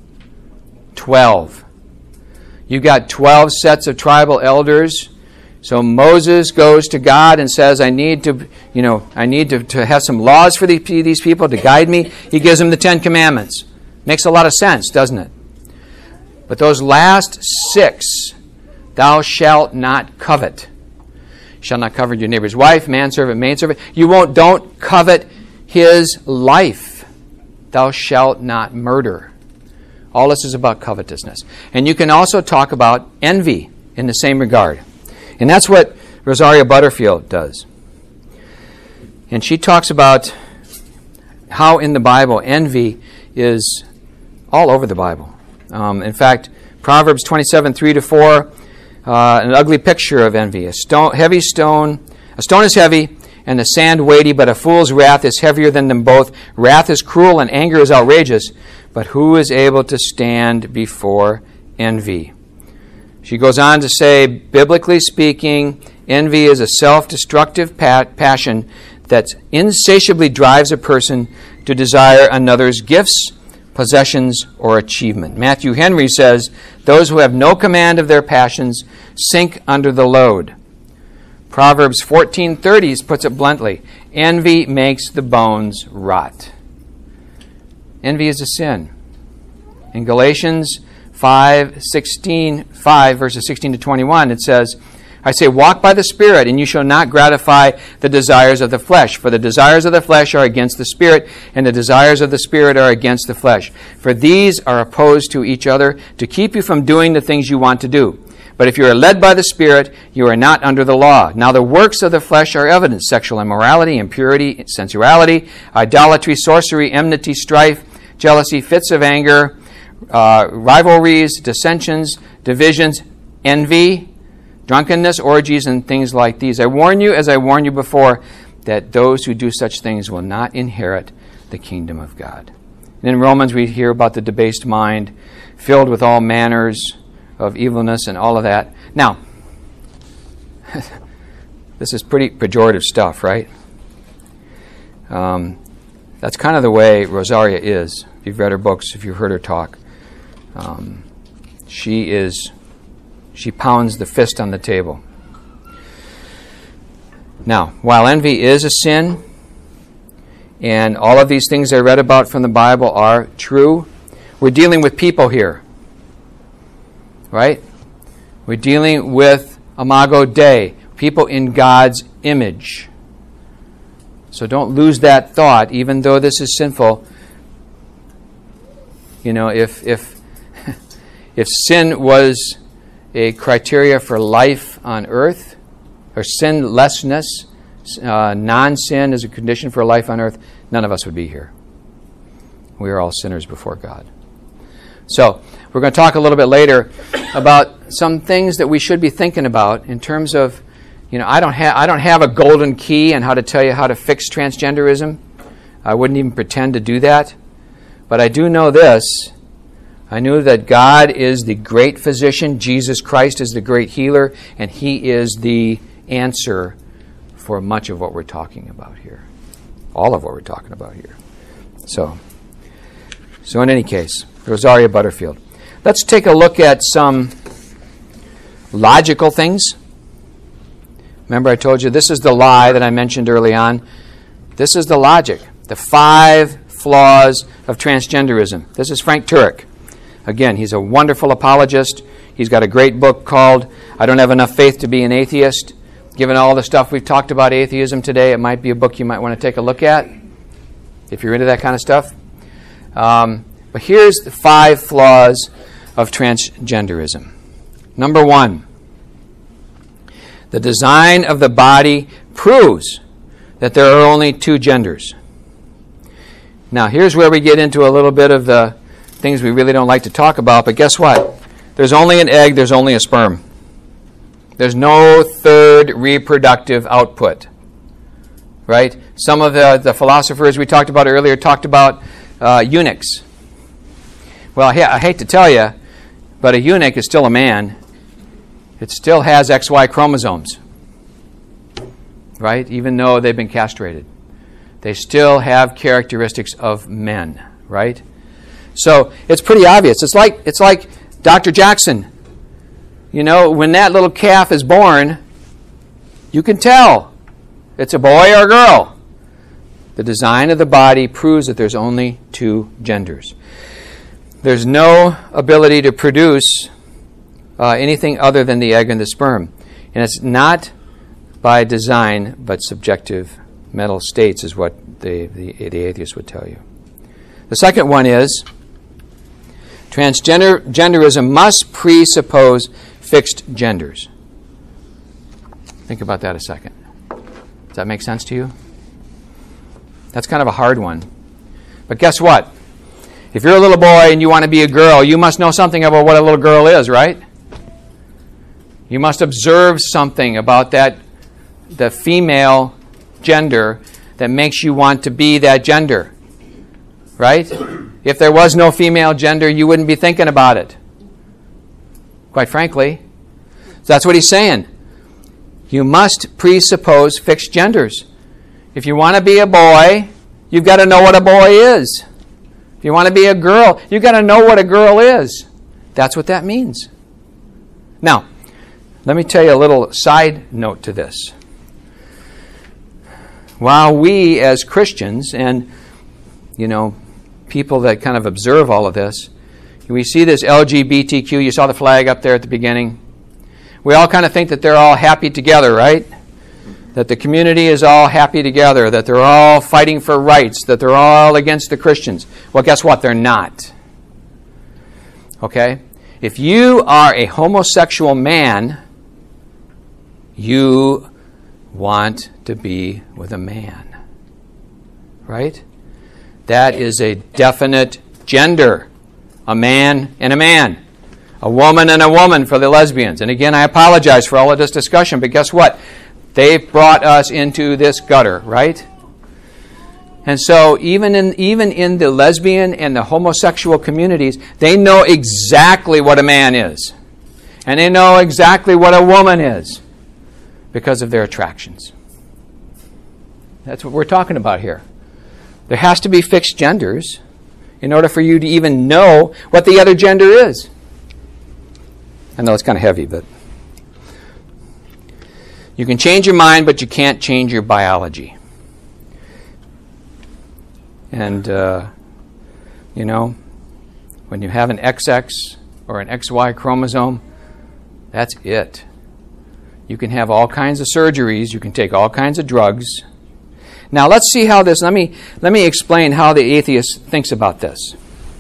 Twelve. You got twelve sets of tribal elders. So Moses goes to God and says, I need to, you know, I need to, to have some laws for these, these people to guide me. He gives them the Ten Commandments. Makes a lot of sense, doesn't it? But those last six, thou shalt not covet. You shall not covet your neighbor's wife, manservant, maidservant. You won't, don't covet his life. Thou shalt not murder. All this is about covetousness. And you can also talk about envy in the same regard. And that's what Rosaria Butterfield does. And she talks about how in the Bible envy is all over the Bible. Um, in fact, Proverbs twenty-seven, three to four, uh, an ugly picture of envy. A stone, heavy stone, a stone is heavy, and the sand weighty, but a fool's wrath is heavier than them both. Wrath is cruel, and anger is outrageous. But who is able to stand before envy? She goes on to say, biblically speaking, envy is a self-destructive pa- passion that insatiably drives a person to desire another's gifts, possessions, or achievement. Matthew Henry says, those who have no command of their passions sink under the load. Proverbs fourteen thirty puts it bluntly, envy makes the bones rot. Envy is a sin. In Galatians five sixteen, five verses sixteen to twenty-one, it says, I say, walk by the Spirit, and you shall not gratify the desires of the flesh. For the desires of the flesh are against the Spirit, and the desires of the Spirit are against the flesh. For these are opposed to each other to keep you from doing the things you want to do. But if you are led by the Spirit, you are not under the law. Now the works of the flesh are evident: sexual immorality, impurity, sensuality, idolatry, sorcery, enmity, strife, jealousy, fits of anger, uh, rivalries, dissensions, divisions, envy, drunkenness, orgies, and things like these. I warn you, as I warned you before, that those who do such things will not inherit the kingdom of God. And in Romans, we hear about the debased mind, filled with all manners of evilness and all of that. Now, This is pretty pejorative stuff, right? Um, that's kind of the way Rosaria is. If you've read her books, if you've heard her talk, um, she is, she pounds the fist on the table. Now, while envy is a sin, and all of these things I read about from the Bible are true, we're dealing with people here, right? We're dealing with Imago Dei, people in God's image. So don't lose that thought, even though this is sinful. You know, if if if sin was a criteria for life on earth, or sinlessness, uh, non-sin is a condition for life on earth, none of us would be here. We are all sinners before God. So, we're going to talk a little bit later about some things that we should be thinking about in terms of, you know, I don't have I don't have a golden key on how to tell you how to fix transgenderism. I wouldn't even pretend to do that. But I do know this. I knew that God is the great physician, Jesus Christ is the great healer, and He is the answer for much of what we're talking about here. All of what we're talking about here. So, so in any case, Rosaria Butterfield. Let's take a look at some logical things. Remember I told you this is the lie that I mentioned early on. This is the logic. The five flaws of transgenderism. This is Frank Turek. Again, he's a wonderful apologist. He's got a great book called I Don't Have Enough Faith to Be an Atheist. Given all the stuff we've talked about atheism today, it might be a book you might want to take a look at if you're into that kind of stuff. Um, but here's the five flaws of transgenderism. Number one, the design of the body proves that there are only two genders. Now, here's where we get into a little bit of the things we really don't like to talk about, but guess what? There's only an egg, there's only a sperm. There's no third reproductive output, right? Some of the, the philosophers we talked about earlier talked about uh, eunuchs. Well, I hate to tell you, but a eunuch is still a man. It still has X Y chromosomes, right? Even though they've been castrated. They still have characteristics of men, right? So it's pretty obvious. It's like it's like Doctor Jackson. You know, when that little calf is born, you can tell it's a boy or a girl. The design of the body proves that there's only two genders. There's no ability to produce uh, anything other than the egg and the sperm. And it's not by design, but subjective mental states is what the, the, the atheist would tell you. The second one is transgenderism must presuppose fixed genders. Think about that a second. Does that make sense to you? That's kind of a hard one. But guess what? If you're a little boy and you want to be a girl, you must know something about what a little girl is, right? You must observe something about that, the female gender that makes you want to be that gender, right? If there was no female gender, you wouldn't be thinking about it. Quite frankly. So that's what he's saying. You must presuppose fixed genders. If you want to be a boy, you've got to know what a boy is. If you want to be a girl, you've got to know what a girl is. That's what that means. Now, let me tell you a little side note to this. While we as Christians and, you know, people that kind of observe all of this, we see this L G B T Q, you saw the flag up there at the beginning. We all kind of think that they're all happy together, right? That the community is all happy together, that they're all fighting for rights, that they're all against the Christians. Well, guess what? They're not. Okay? If you are a homosexual man, you want to be with a man. Right? That is a definite gender. A man and a man. A woman and a woman for the lesbians. And again, I apologize for all of this discussion, but guess what? They've brought us into this gutter, right? And so even in even in the lesbian and the homosexual communities, they know exactly what a man is. And they know exactly what a woman is. because of their attractions. That's what we're talking about here. There has to be fixed genders in order for you to even know what the other gender is. I know it's kind of heavy, but you can change your mind, but you can't change your biology. And, uh, you know, when you have an X X or an X Y chromosome, that's it. You can have all kinds of surgeries. You can take all kinds of drugs. Now, let's see how this, let me, let me explain how the atheist thinks about this.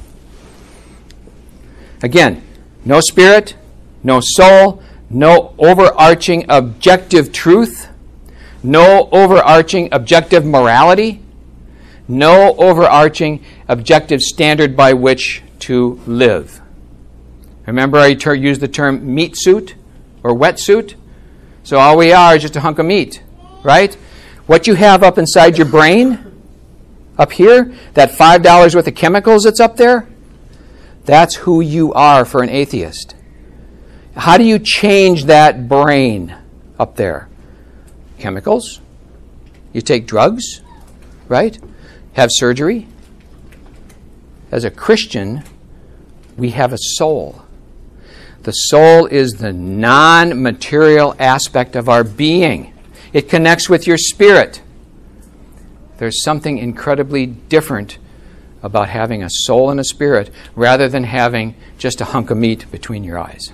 Again, no spirit, no soul, no overarching objective truth, no overarching objective morality, no overarching objective standard by which to live. Remember I ter- used the term meat suit or wetsuit? So all we are is just a hunk of meat, right? What you have up inside your brain, up here, that five dollars worth of chemicals that's up there, that's who you are for an atheist. How do you change that brain up there? Chemicals. You take drugs, right? Have surgery. As a Christian, we have a soul. The soul is the non-material aspect of our being. It connects with your spirit. There's something incredibly different about having a soul and a spirit rather than having just a hunk of meat between your eyes.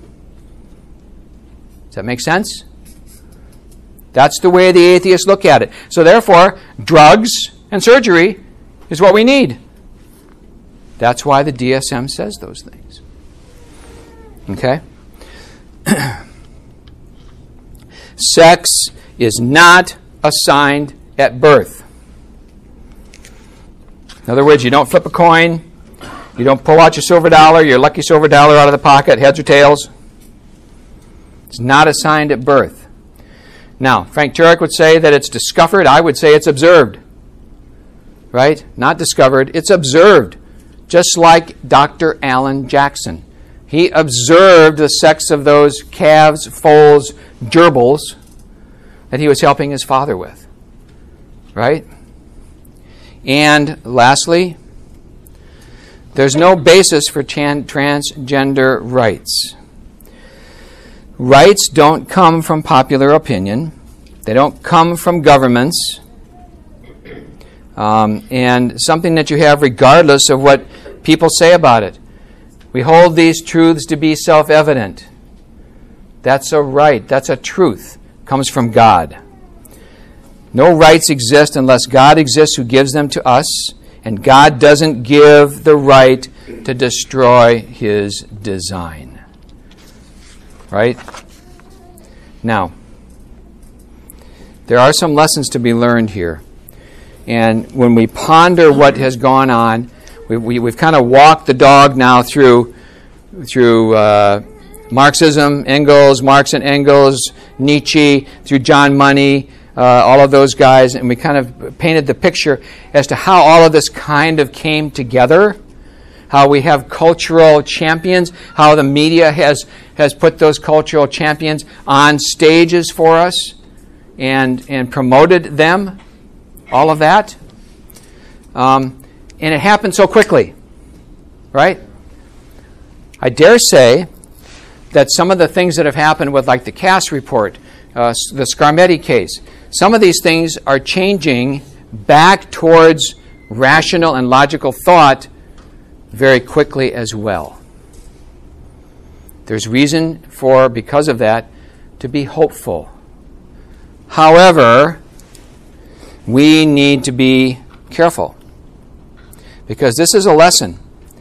Does that make sense? That's the way the atheists look at it. So therefore, drugs and surgery is what we need. That's why the D S M says those things. Okay? Sex is not assigned at birth. In other words, you don't flip a coin, you don't pull out your silver dollar, your lucky silver dollar out of the pocket, heads or tails. It's not assigned at birth. Now, Frank Turek would say that it's discovered. I would say it's observed. Right? Not discovered, it's observed. Just like Doctor Alan Jackson. He observed the sex of those calves, foals, gerbils that he was helping his father with. Right? And lastly, there's no basis for tran- transgender rights. Rights don't come from popular opinion. They don't come from governments. Um, and something that you have regardless of what people say about it. We hold these truths to be self-evident. That's a right. That's a truth. It comes from God. No rights exist unless God exists who gives them to us, and God doesn't give the right to destroy His design. Right? Now, there are some lessons to be learned here. And when we ponder what has gone on, we, we, we've kind of walked the dog now through through uh, Marxism, Engels, Marx and Engels, Nietzsche, through John Money, uh, all of those guys, and we kind of painted the picture as to how all of this kind of came together, how we have cultural champions, how the media has, has put those cultural champions on stages for us and, and promoted them, all of that. Um, and it happened so quickly, right? I dare say that some of the things that have happened with, like the Cass report, uh, the Scarmetti case, some of these things are changing back towards rational and logical thought very quickly as well. There's reason for, because of that, to be hopeful. However, we need to be careful, because this is a lesson.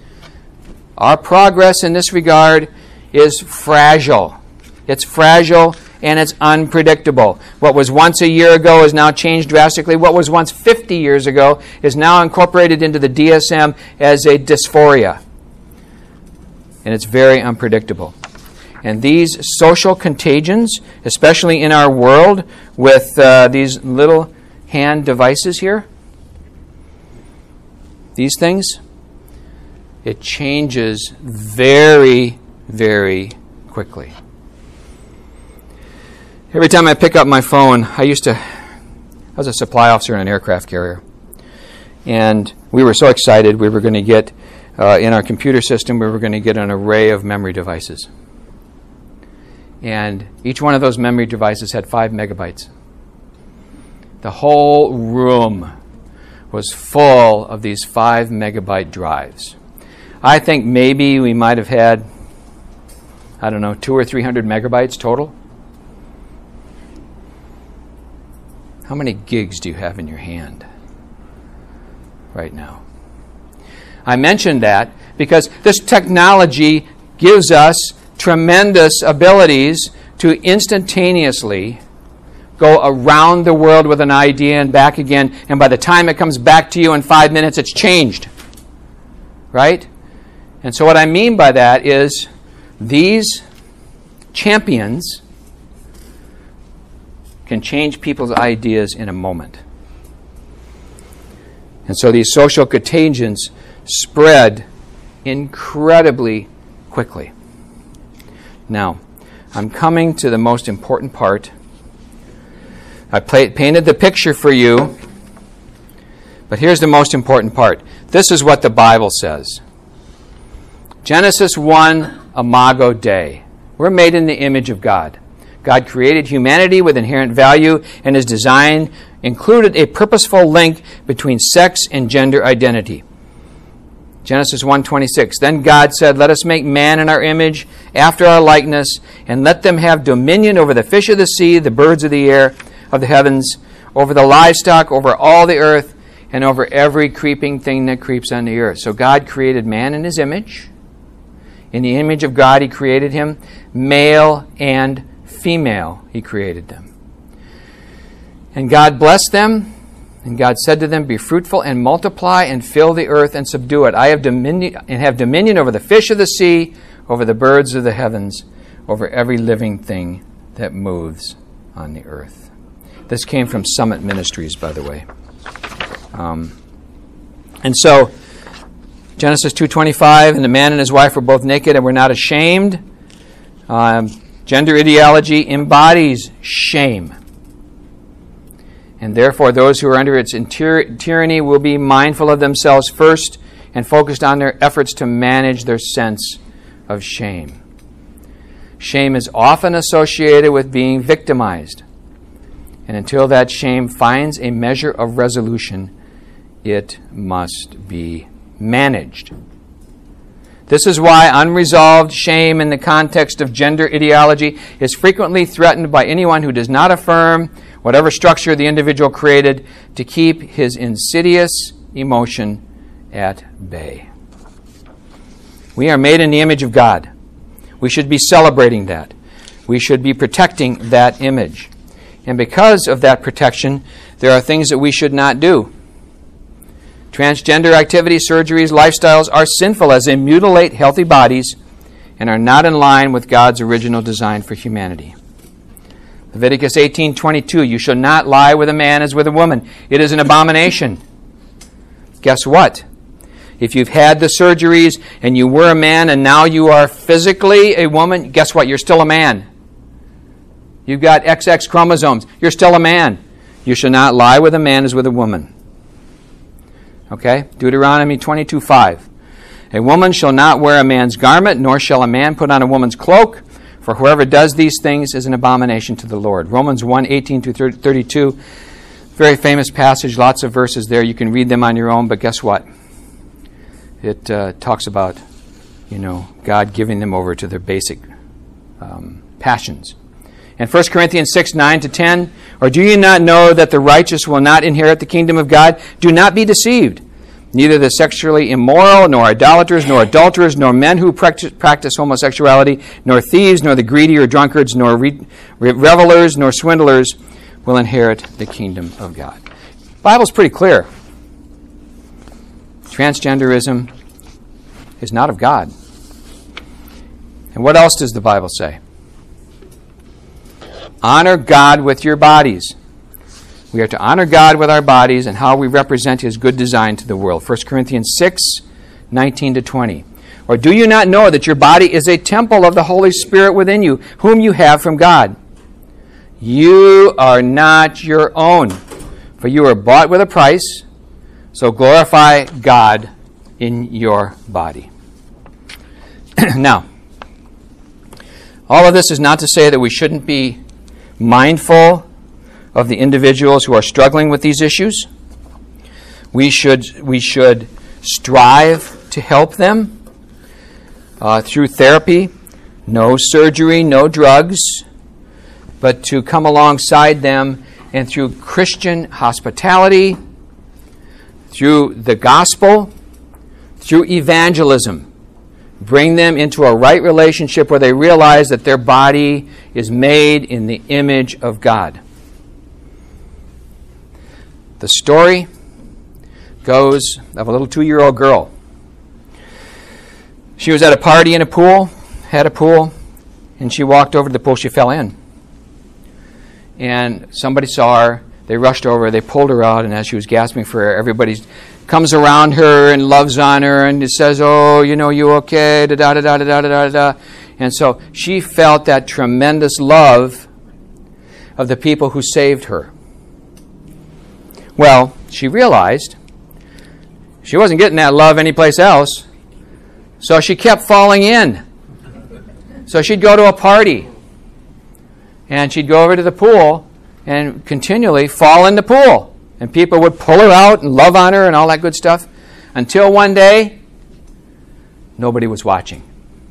Our progress in this regard is fragile. It's fragile and it's unpredictable. What was once a year ago is now changed drastically. What was once fifty years ago is now incorporated into the D S M as a dysphoria. And it's very unpredictable. And these social contagions, especially in our world with uh, these little hand devices here, these things, it changes very, very quickly. Every time I pick up my phone, I used to, I was a supply officer in an aircraft carrier. And we were so excited we were going to get, uh, in our computer system, we were going to get an array of memory devices. And each one of those memory devices had five megabytes. The whole room was full of these five megabyte drives. I think maybe we might have had, I don't know, two or three hundred megabytes total. How many gigs do you have in your hand right now? I mentioned that because this technology gives us tremendous abilities to instantaneously go around the world with an idea and back again, and by the time it comes back to you in five minutes, it's changed. Right? And so what I mean by that is these champions can change people's ideas in a moment. And so these social contagions spread incredibly quickly. Now, I'm coming to the most important part. I play, painted the picture for you, but here's the most important part. This is what the Bible says. Genesis one, Imago Dei. We're made in the image of God. God created humanity with inherent value, and his design included a purposeful link between sex and gender identity. Genesis one twenty-six. Then God said, "Let us make man in our image, after our likeness, and let them have dominion over the fish of the sea, the birds of the air, of the heavens, over the livestock, over all the earth, and over every creeping thing that creeps on the earth." So God created man in his image. In the image of God he created him. Male and female he created them. And God blessed them, and God said to them, "Be fruitful and multiply and fill the earth and subdue it. I have dominion and have dominion over the fish of the sea, over the birds of the heavens, over every living thing that moves on the earth." This came from Summit Ministries, by the way. Um, and so, Genesis two twenty-five, and the man and his wife were both naked and were not ashamed. Um, gender ideology embodies shame. And therefore, those who are under its tyr- tyranny will be mindful of themselves first and focused on their efforts to manage their sense of shame. Shame is often associated with being victimized. And until that shame finds a measure of resolution, it must be managed. This is why unresolved shame in the context of gender ideology is frequently threatened by anyone who does not affirm whatever structure the individual created to keep his insidious emotion at bay. We are made in the image of God. We should be celebrating that. We should be protecting that image. And because of that protection, there are things that we should not do. Transgender activities, surgeries, lifestyles are sinful as they mutilate healthy bodies and are not in line with God's original design for humanity. Leviticus eighteen twenty-two, "You shall not lie with a man as with a woman. It is an abomination." Guess what? If you've had the surgeries and you were a man and now you are physically a woman, guess what? You're still a man. You've got X X chromosomes. You're still a man. You shall not lie with a man as with a woman. Okay? Deuteronomy twenty-two five. "A woman shall not wear a man's garment, nor shall a man put on a woman's cloak, for whoever does these things is an abomination to the Lord." Romans one eighteen to thirty-two. Very famous passage, lots of verses there. You can read them on your own, but guess what? It uh, talks about, you know, God giving them over to their basic um, passions. And First Corinthians six nine to ten, "Or do you not know that the righteous will not inherit the kingdom of God? Do not be deceived. Neither the sexually immoral, nor idolaters, nor adulterers, nor men who practice, practice homosexuality, nor thieves, nor the greedy or drunkards, nor re- re- revelers, nor swindlers will inherit the kingdom of God." The Bible's pretty clear. Transgenderism is not of God. And what else does the Bible say? Honor God with your bodies. We are to honor God with our bodies and how we represent his good design to the world. First Corinthians six nineteen to twenty. "Or do you not know that your body is a temple of the Holy Spirit within you, whom you have from God? You are not your own, for you are bought with a price, so glorify God in your body. Now, all of this is not to say that we shouldn't be mindful of the individuals who are struggling with these issues. We should, we should strive to help them uh, through therapy, no surgery, no drugs, but to come alongside them and through Christian hospitality, through the gospel, through evangelism, bring them into a right relationship where they realize that their body is made in the image of God. The story goes of a little two-year-old girl. She was at a party in a pool, had a pool, and she walked over to the pool. She fell in. And somebody saw her. They rushed over. They pulled her out, and as she was gasping for air, everybody comes around her and loves on her and says, "Oh, you know, you okay?" Da da da da da da da da. And so she felt that tremendous love of the people who saved her. Well, she realized she wasn't getting that love anyplace else, so she kept falling in. So she'd go to a party, and she'd go over to the pool and continually fall in the pool. And people would pull her out and love on her and all that good stuff, until one day, nobody was watching.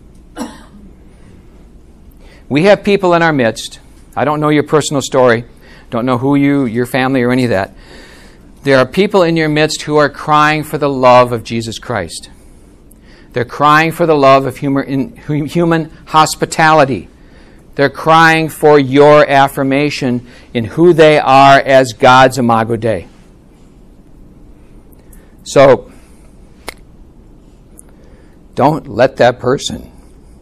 We have people in our midst. I don't know your personal story. Don't know who you, your family, or any of that. There are people in your midst who are crying for the love of Jesus Christ. They're crying for the love of human, human hospitality. They're crying for your affirmation in who they are as God's Imago Dei. So, don't let that person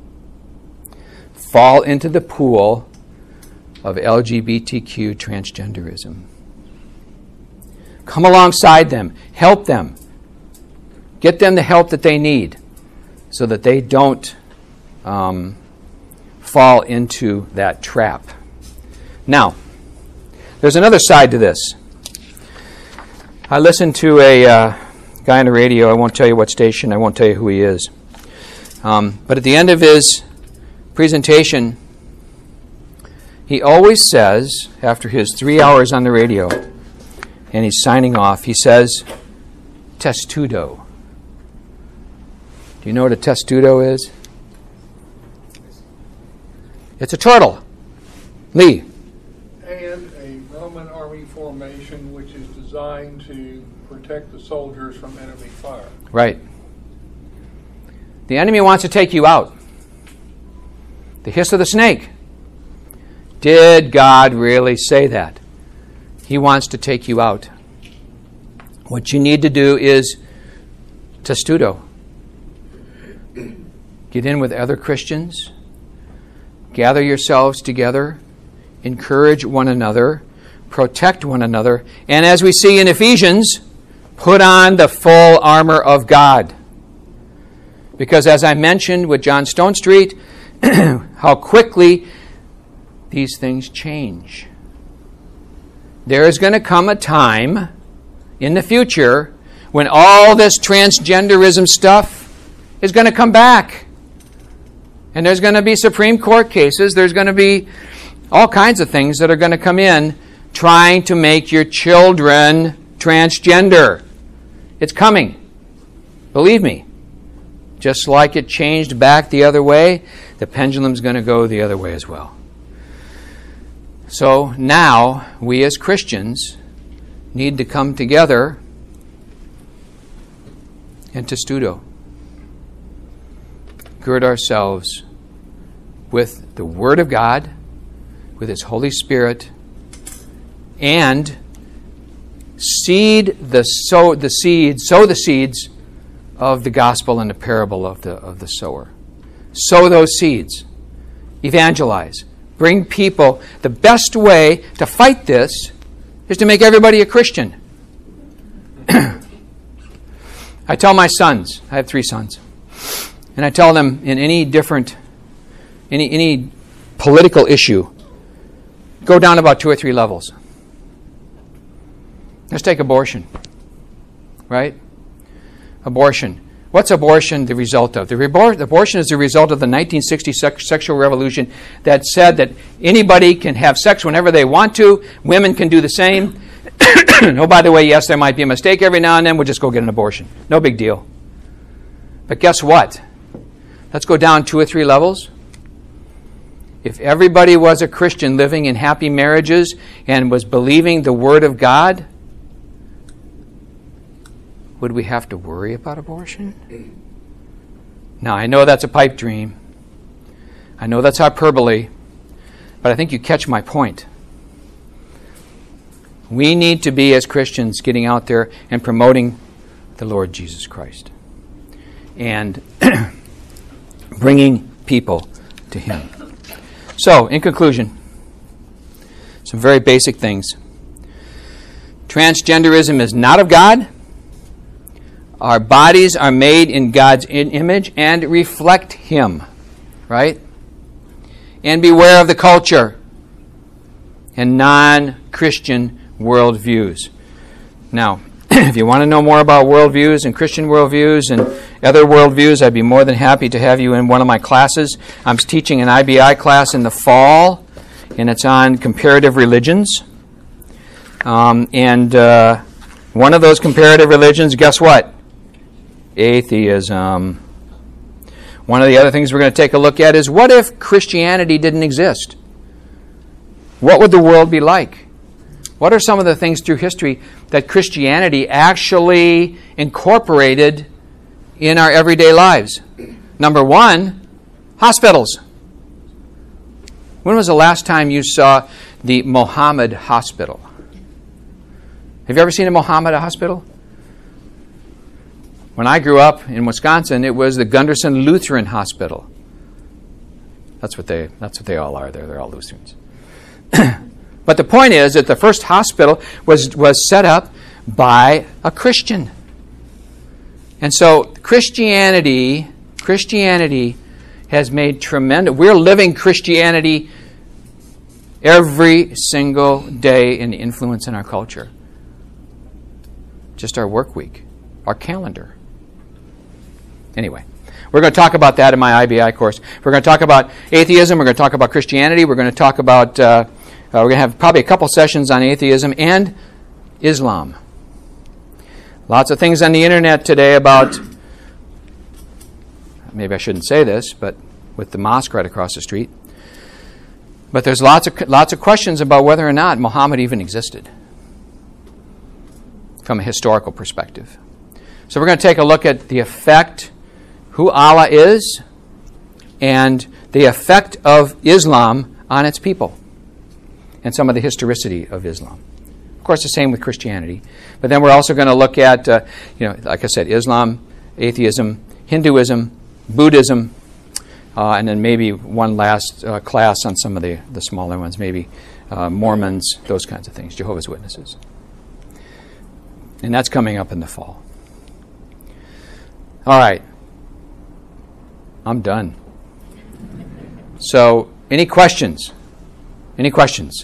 fall into the pool of L G B T Q transgenderism. Come alongside them. Help them. Get them the help that they need so that they don't um, fall into that trap. Now, there's another side to this. I listened to a uh, guy on the radio. I won't tell you what station. I won't tell you who he is. Um, but at the end of his presentation, he always says, after his three hours on the radio, and he's signing off, he says, testudo. Do you know what a testudo is? It's a turtle. Lee. And a Roman army formation which is designed to protect the soldiers from enemy fire. Right. The enemy wants to take you out. The hiss of the snake. Did God really say that? He wants to take you out. What you need to do is testudo. Get in with other Christians. Gather yourselves together. Encourage one another. Protect one another. And as we see in Ephesians, put on the full armor of God. Because as I mentioned with John Stonestreet, how quickly these things change. There is going to come a time in the future when all this transgenderism stuff is going to come back. And there's going to be Supreme Court cases. There's going to be all kinds of things that are going to come in trying to make your children transgender. It's coming. Believe me. Just like it changed back the other way, the pendulum's going to go the other way as well. So now, we as Christians need to come together and testudo. Gird ourselves with the Word of God, with His Holy Spirit, and seed the sow the seeds, sow the seeds of the gospel and the parable of the of the sower. Sow those seeds. Evangelize. Bring people. The best way to fight this is to make everybody a Christian. I tell my sons, I have three sons, and I tell them in any different, any any political issue, go down about two or three levels. Let's take abortion, right? Abortion. What's abortion the result of? The rebor- abortion is the result of the nineteen sixty sex- sexual revolution that said that anybody can have sex whenever they want to. Women can do the same. Oh, by the way, yes, there might be a mistake every now and then. We'll just go get an abortion. No big deal. But guess what? Let's go down two or three levels. If everybody was a Christian living in happy marriages and was believing the Word of God, would we have to worry about abortion? Now, I know that's a pipe dream. I know that's hyperbole. But I think you catch my point. We need to be, as Christians, getting out there and promoting the Lord Jesus Christ. And bringing people to Him. So, in conclusion, some very basic things. Transgenderism is not of God. Our bodies are made in God's image and reflect Him, right? And beware of the culture and non-Christian worldviews. Now, if you want to know more about worldviews and Christian worldviews and other worldviews, I'd be more than happy to have you in one of my classes. I'm teaching an I B I class in the fall, and it's on comparative religions. Um, and uh, one of those comparative religions, guess what? Atheism. One of the other things we're going to take a look at is, what if Christianity didn't exist? What would the world be like? What are some of the things through history that Christianity actually incorporated in our everyday lives? Number one, hospitals. When was the last time you saw the Mohammed Hospital? Have you ever seen a Mohammed Hospital? When I grew up in Wisconsin, it was the Gunderson Lutheran Hospital. That's what they that's what they all are. They're, they're all Lutherans. But the point is that the first hospital was, was set up by a Christian. And so Christianity, Christianity has made tremendous... We're living Christianity every single day in the influence in our culture. Just our work week, our calendar. Anyway, we're going to talk about that in my I B I course. We're going to talk about atheism. We're going to talk about Christianity. We're going to talk about... Uh, Uh, we're going to have probably a couple sessions on atheism and Islam. Lots of things on the internet today about, maybe I shouldn't say this, but with the mosque right across the street. But there's lots of lots of questions about whether or not Muhammad even existed from a historical perspective. So we're going to take a look at the effect, who Allah is, and the effect of Islam on its people, and some of the historicity of Islam. Of course, the same with Christianity. But then we're also going to look at, uh, you know, like I said, Islam, atheism, Hinduism, Buddhism, uh, and then maybe one last uh, class on some of the, the smaller ones, maybe uh, Mormons, those kinds of things, Jehovah's Witnesses. And that's coming up in the fall. All right. I'm done. So, any questions? Any questions?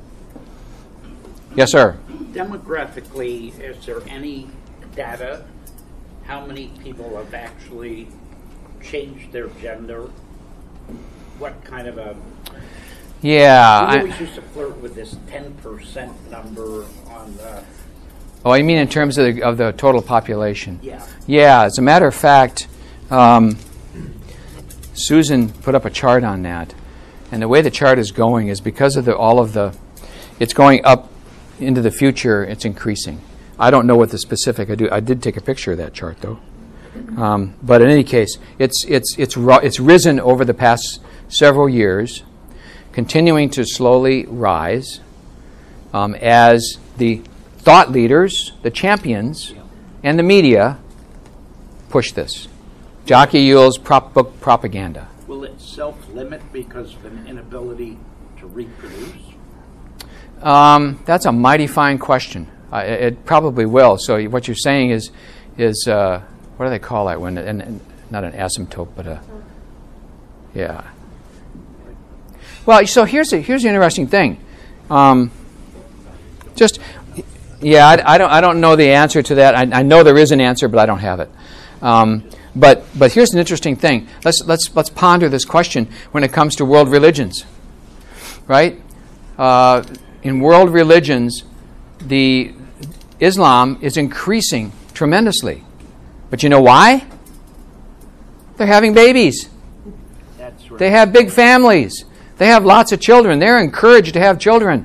Yes, sir. Demographically, is there any data? How many people have actually changed their gender? What kind of a... Yeah. We I always used to flirt with this ten percent number on the... Oh, you mean in terms of the, of the total population? Yeah. Yeah, as a matter of fact, um, Susan put up a chart on that. And the way the chart is going is because of the, all of the... It's going up into the future, it's increasing. I don't know what the specific... I do. I did take a picture of that chart, though. Um, but in any case, it's it's it's it's risen over the past several years, continuing to slowly rise um, as the thought leaders, the champions, and the media push this. Jockey Yule's prop book propaganda. Will it self-limit because of an inability to reproduce? Um, that's a mighty fine question. Uh, it, it probably will. So what you're saying is, is uh, what do they call that when? And, and not an asymptote, but a yeah. Well, so here's a, here's the interesting thing. Um, just, yeah, I, I don't I don't know the answer to that. I, I know there is an answer, but I don't have it. Um, but but here's an interesting thing. Let's let's let's ponder this question when it comes to world religions, right? Uh, in world religions, the Islam is increasing tremendously. But you know why? They're having babies. That's right. They have big families. They have lots of children. They're encouraged to have children.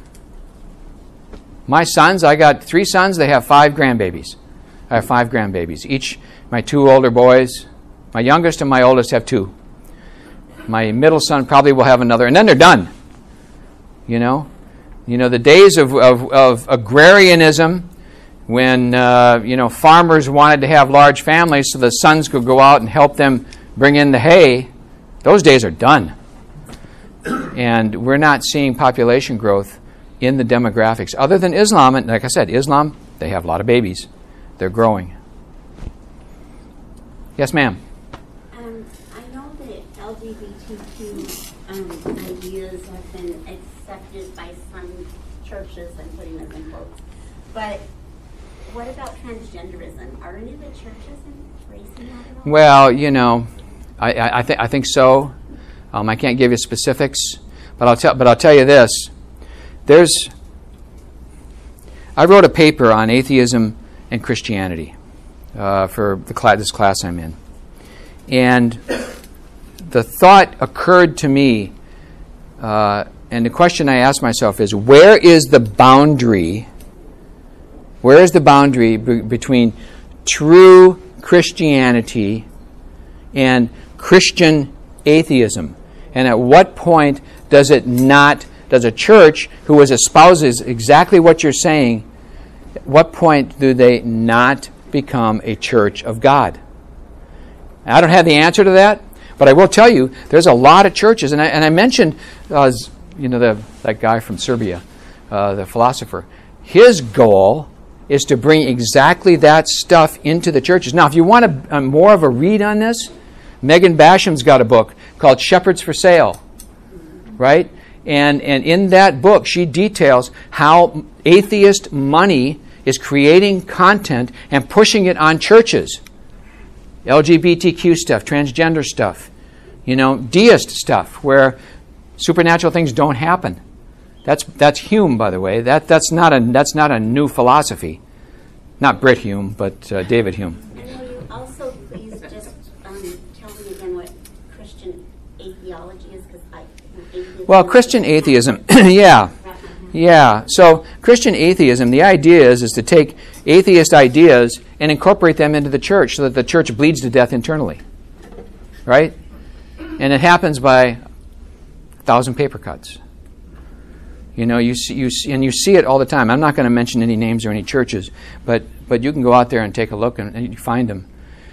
My sons, I got three sons. They have five grandbabies. I have five grandbabies. Each, my two older boys, my youngest and my oldest have two. My middle son probably will have another. And then they're done. You know? You know, the days of, of, of agrarianism, when uh, you know farmers wanted to have large families so the sons could go out and help them bring in the hay, those days are done. And we're not seeing population growth in the demographics. Other than Islam, and like I said, Islam, they have a lot of babies. They're growing. Yes, ma'am? Um, I know that L G B T Q um, ideas have been accepted by some churches, I'm putting them in quotes, but what about transgenderism? Are any of the churches embracing that at all? Well, you know, I, I, I, th- I think so. Um, I can't give you specifics, but I'll tell. But I'll tell you this: there's. I wrote a paper on atheism and Christianity uh, for the class, this class I'm in, and the thought occurred to me, uh, and the question I asked myself is: where is the boundary? Where is the boundary b- between true Christianity and Christian atheism? And at what point does it not, does a church who espouses exactly what you're saying, at what point do they not become a church of God? I don't have the answer to that, but I will tell you there's a lot of churches, and I, and I mentioned, uh, you know, the, that guy from Serbia, uh, the philosopher. His goal is to bring exactly that stuff into the churches. Now, if you want a, a more of a read on this, Megan Basham's got a book called Shepherds for Sale, right? And and in that book, she details how atheist money is creating content and pushing it on churches. L G B T Q stuff, transgender stuff, you know, deist stuff, where supernatural things don't happen. That's that's Hume, by the way. That that's not a that's not a new philosophy. Not Brit Hume, but uh, David Hume. And will you also please just um, tell me again what Christian atheology is? Because I atheism Well, Christian atheism, yeah, yeah. So Christian atheism, the idea is is to take atheist ideas and incorporate them into the church, so that the church bleeds to death internally, right? And it happens by a thousand paper cuts. You know, you see, you see, and you see it all the time. I'm not going to mention any names or any churches, but but you can go out there and take a look, and, and you find them.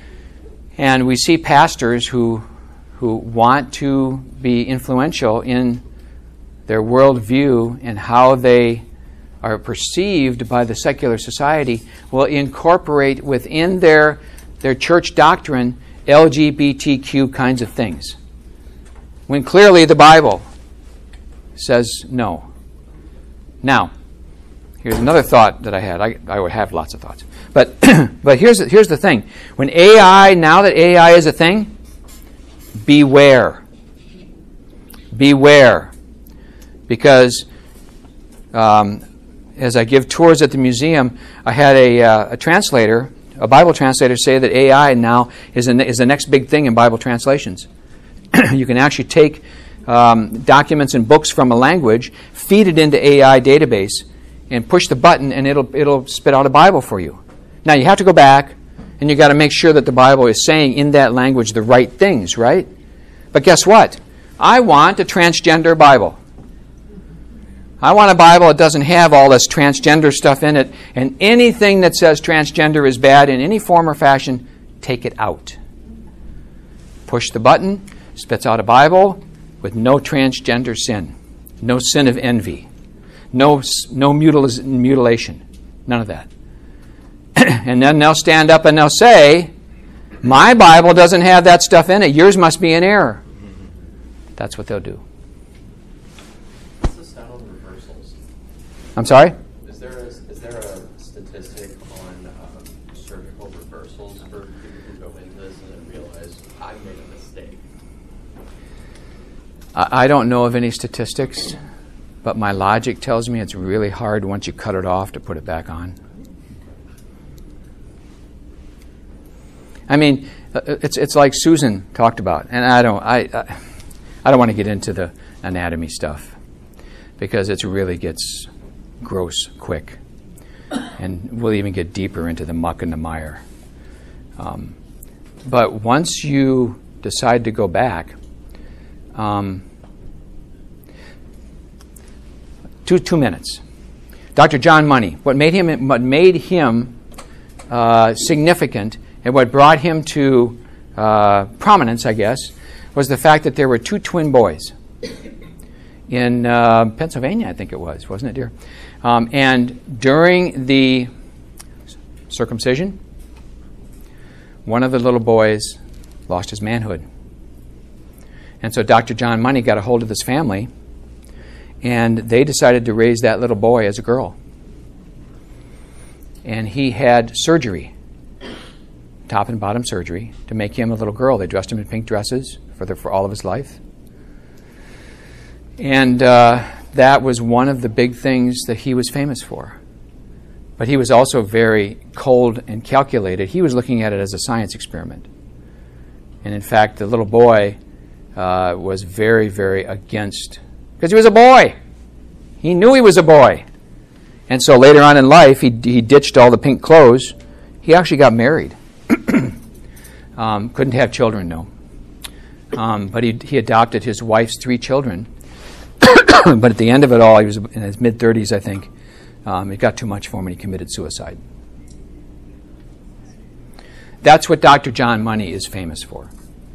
And we see pastors who who want to be influential in their worldview and how they are perceived by the secular society, will incorporate within their their church doctrine L G B T Q kinds of things, when clearly the Bible says no. Now, here's another thought that I had. I, I would have lots of thoughts. But but here's, here's the thing. When A I, now that A I is a thing, beware. Beware. Because um, as I give tours at the museum, I had a, uh, a translator, a Bible translator, say that A I now is, an, is the next big thing in Bible translations. You can actually take Um, documents and books from a language, feed it into A I database, and push the button, and it'll it'll spit out a Bible for you. Now you have to go back, and you got to make sure that the Bible is saying in that language the right things, right? But guess what? I want a transgender Bible. I want a Bible that doesn't have all this transgender stuff in it, and anything that says transgender is bad in any form or fashion, take it out. Push the button, spits out a Bible with no transgender sin, no sin of envy, no no mutil- mutilation, none of that. And then they'll stand up and they'll say, my Bible doesn't have that stuff in it. Yours must be in error. That's what they'll do. What's the sound on the reversals? I'm sorry? Is there a, is there a statistic on um, surgical reversals for people who go into this and then realize I made a mistake? I, I don't know of any statistics, but my logic tells me it's really hard once you cut it off to put it back on. I mean, it's it's like Susan talked about, and I don't I I, I don't want to get into the anatomy stuff because it really gets gross quick, and we'll even get deeper into the muck and the mire. Um, but once you decide to go back, um, two two minutes. Doctor John Money. What made him what made him uh, significant. And what brought him to uh, prominence, I guess, was the fact that there were two twin boys in uh, Pennsylvania, I think it was, wasn't it, dear? Um, and during the circumcision, one of the little boys lost his manhood. And so Doctor John Money got a hold of his family, and they decided to raise that little boy as a girl. And he had surgery. Top and bottom surgery to make him a little girl. They dressed him in pink dresses for the, for all of his life. And uh, that was one of the big things that he was famous for. But he was also very cold and calculated. He was looking at it as a science experiment. And in fact, the little boy uh, was very, very against, because he was a boy. He knew he was a boy. And so later on in life, he, he ditched all the pink clothes. He actually got married. um, couldn't have children, no. Um, but he, he adopted his wife's three children. But at the end of it all, he was in his mid-thirties, I think. Um, it got too much for him and he committed suicide. That's what Doctor John Money is famous for.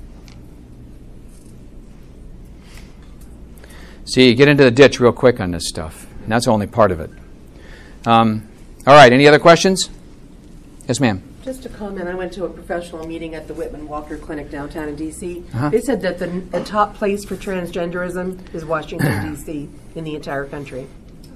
See, you get into the ditch real quick on this stuff. And that's only part of it. Um, all right, any other questions? Yes, ma'am. Just a comment. I went to a professional meeting at the Whitman Walker Clinic downtown in D C Uh-huh. They said that the, the top place for transgenderism is Washington, D C, in the entire country.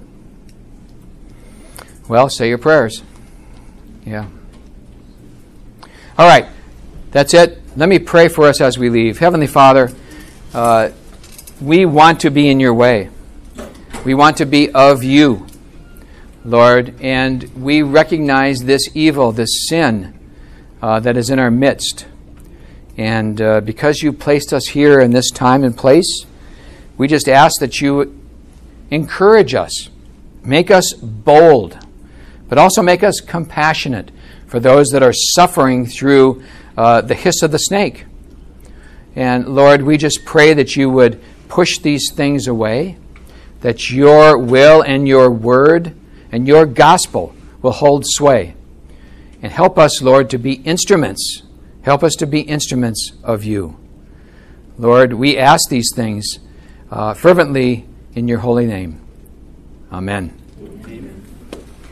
Well, say your prayers. Yeah. All right. That's it. Let me pray for us as we leave. Heavenly Father, uh, we want to be in your way. We want to be of you, Lord, and we recognize this evil, this sin uh, that is in our midst. And uh, because you placed us here in this time and place, we just ask that you encourage us, make us bold, but also make us compassionate for those that are suffering through uh, the hiss of the snake. And Lord, we just pray that you would push these things away, that your will and your word and your gospel will hold sway. And help us, Lord, to be instruments. Help us to be instruments of you. Lord, we ask these things uh, fervently in your holy name. Amen. Amen.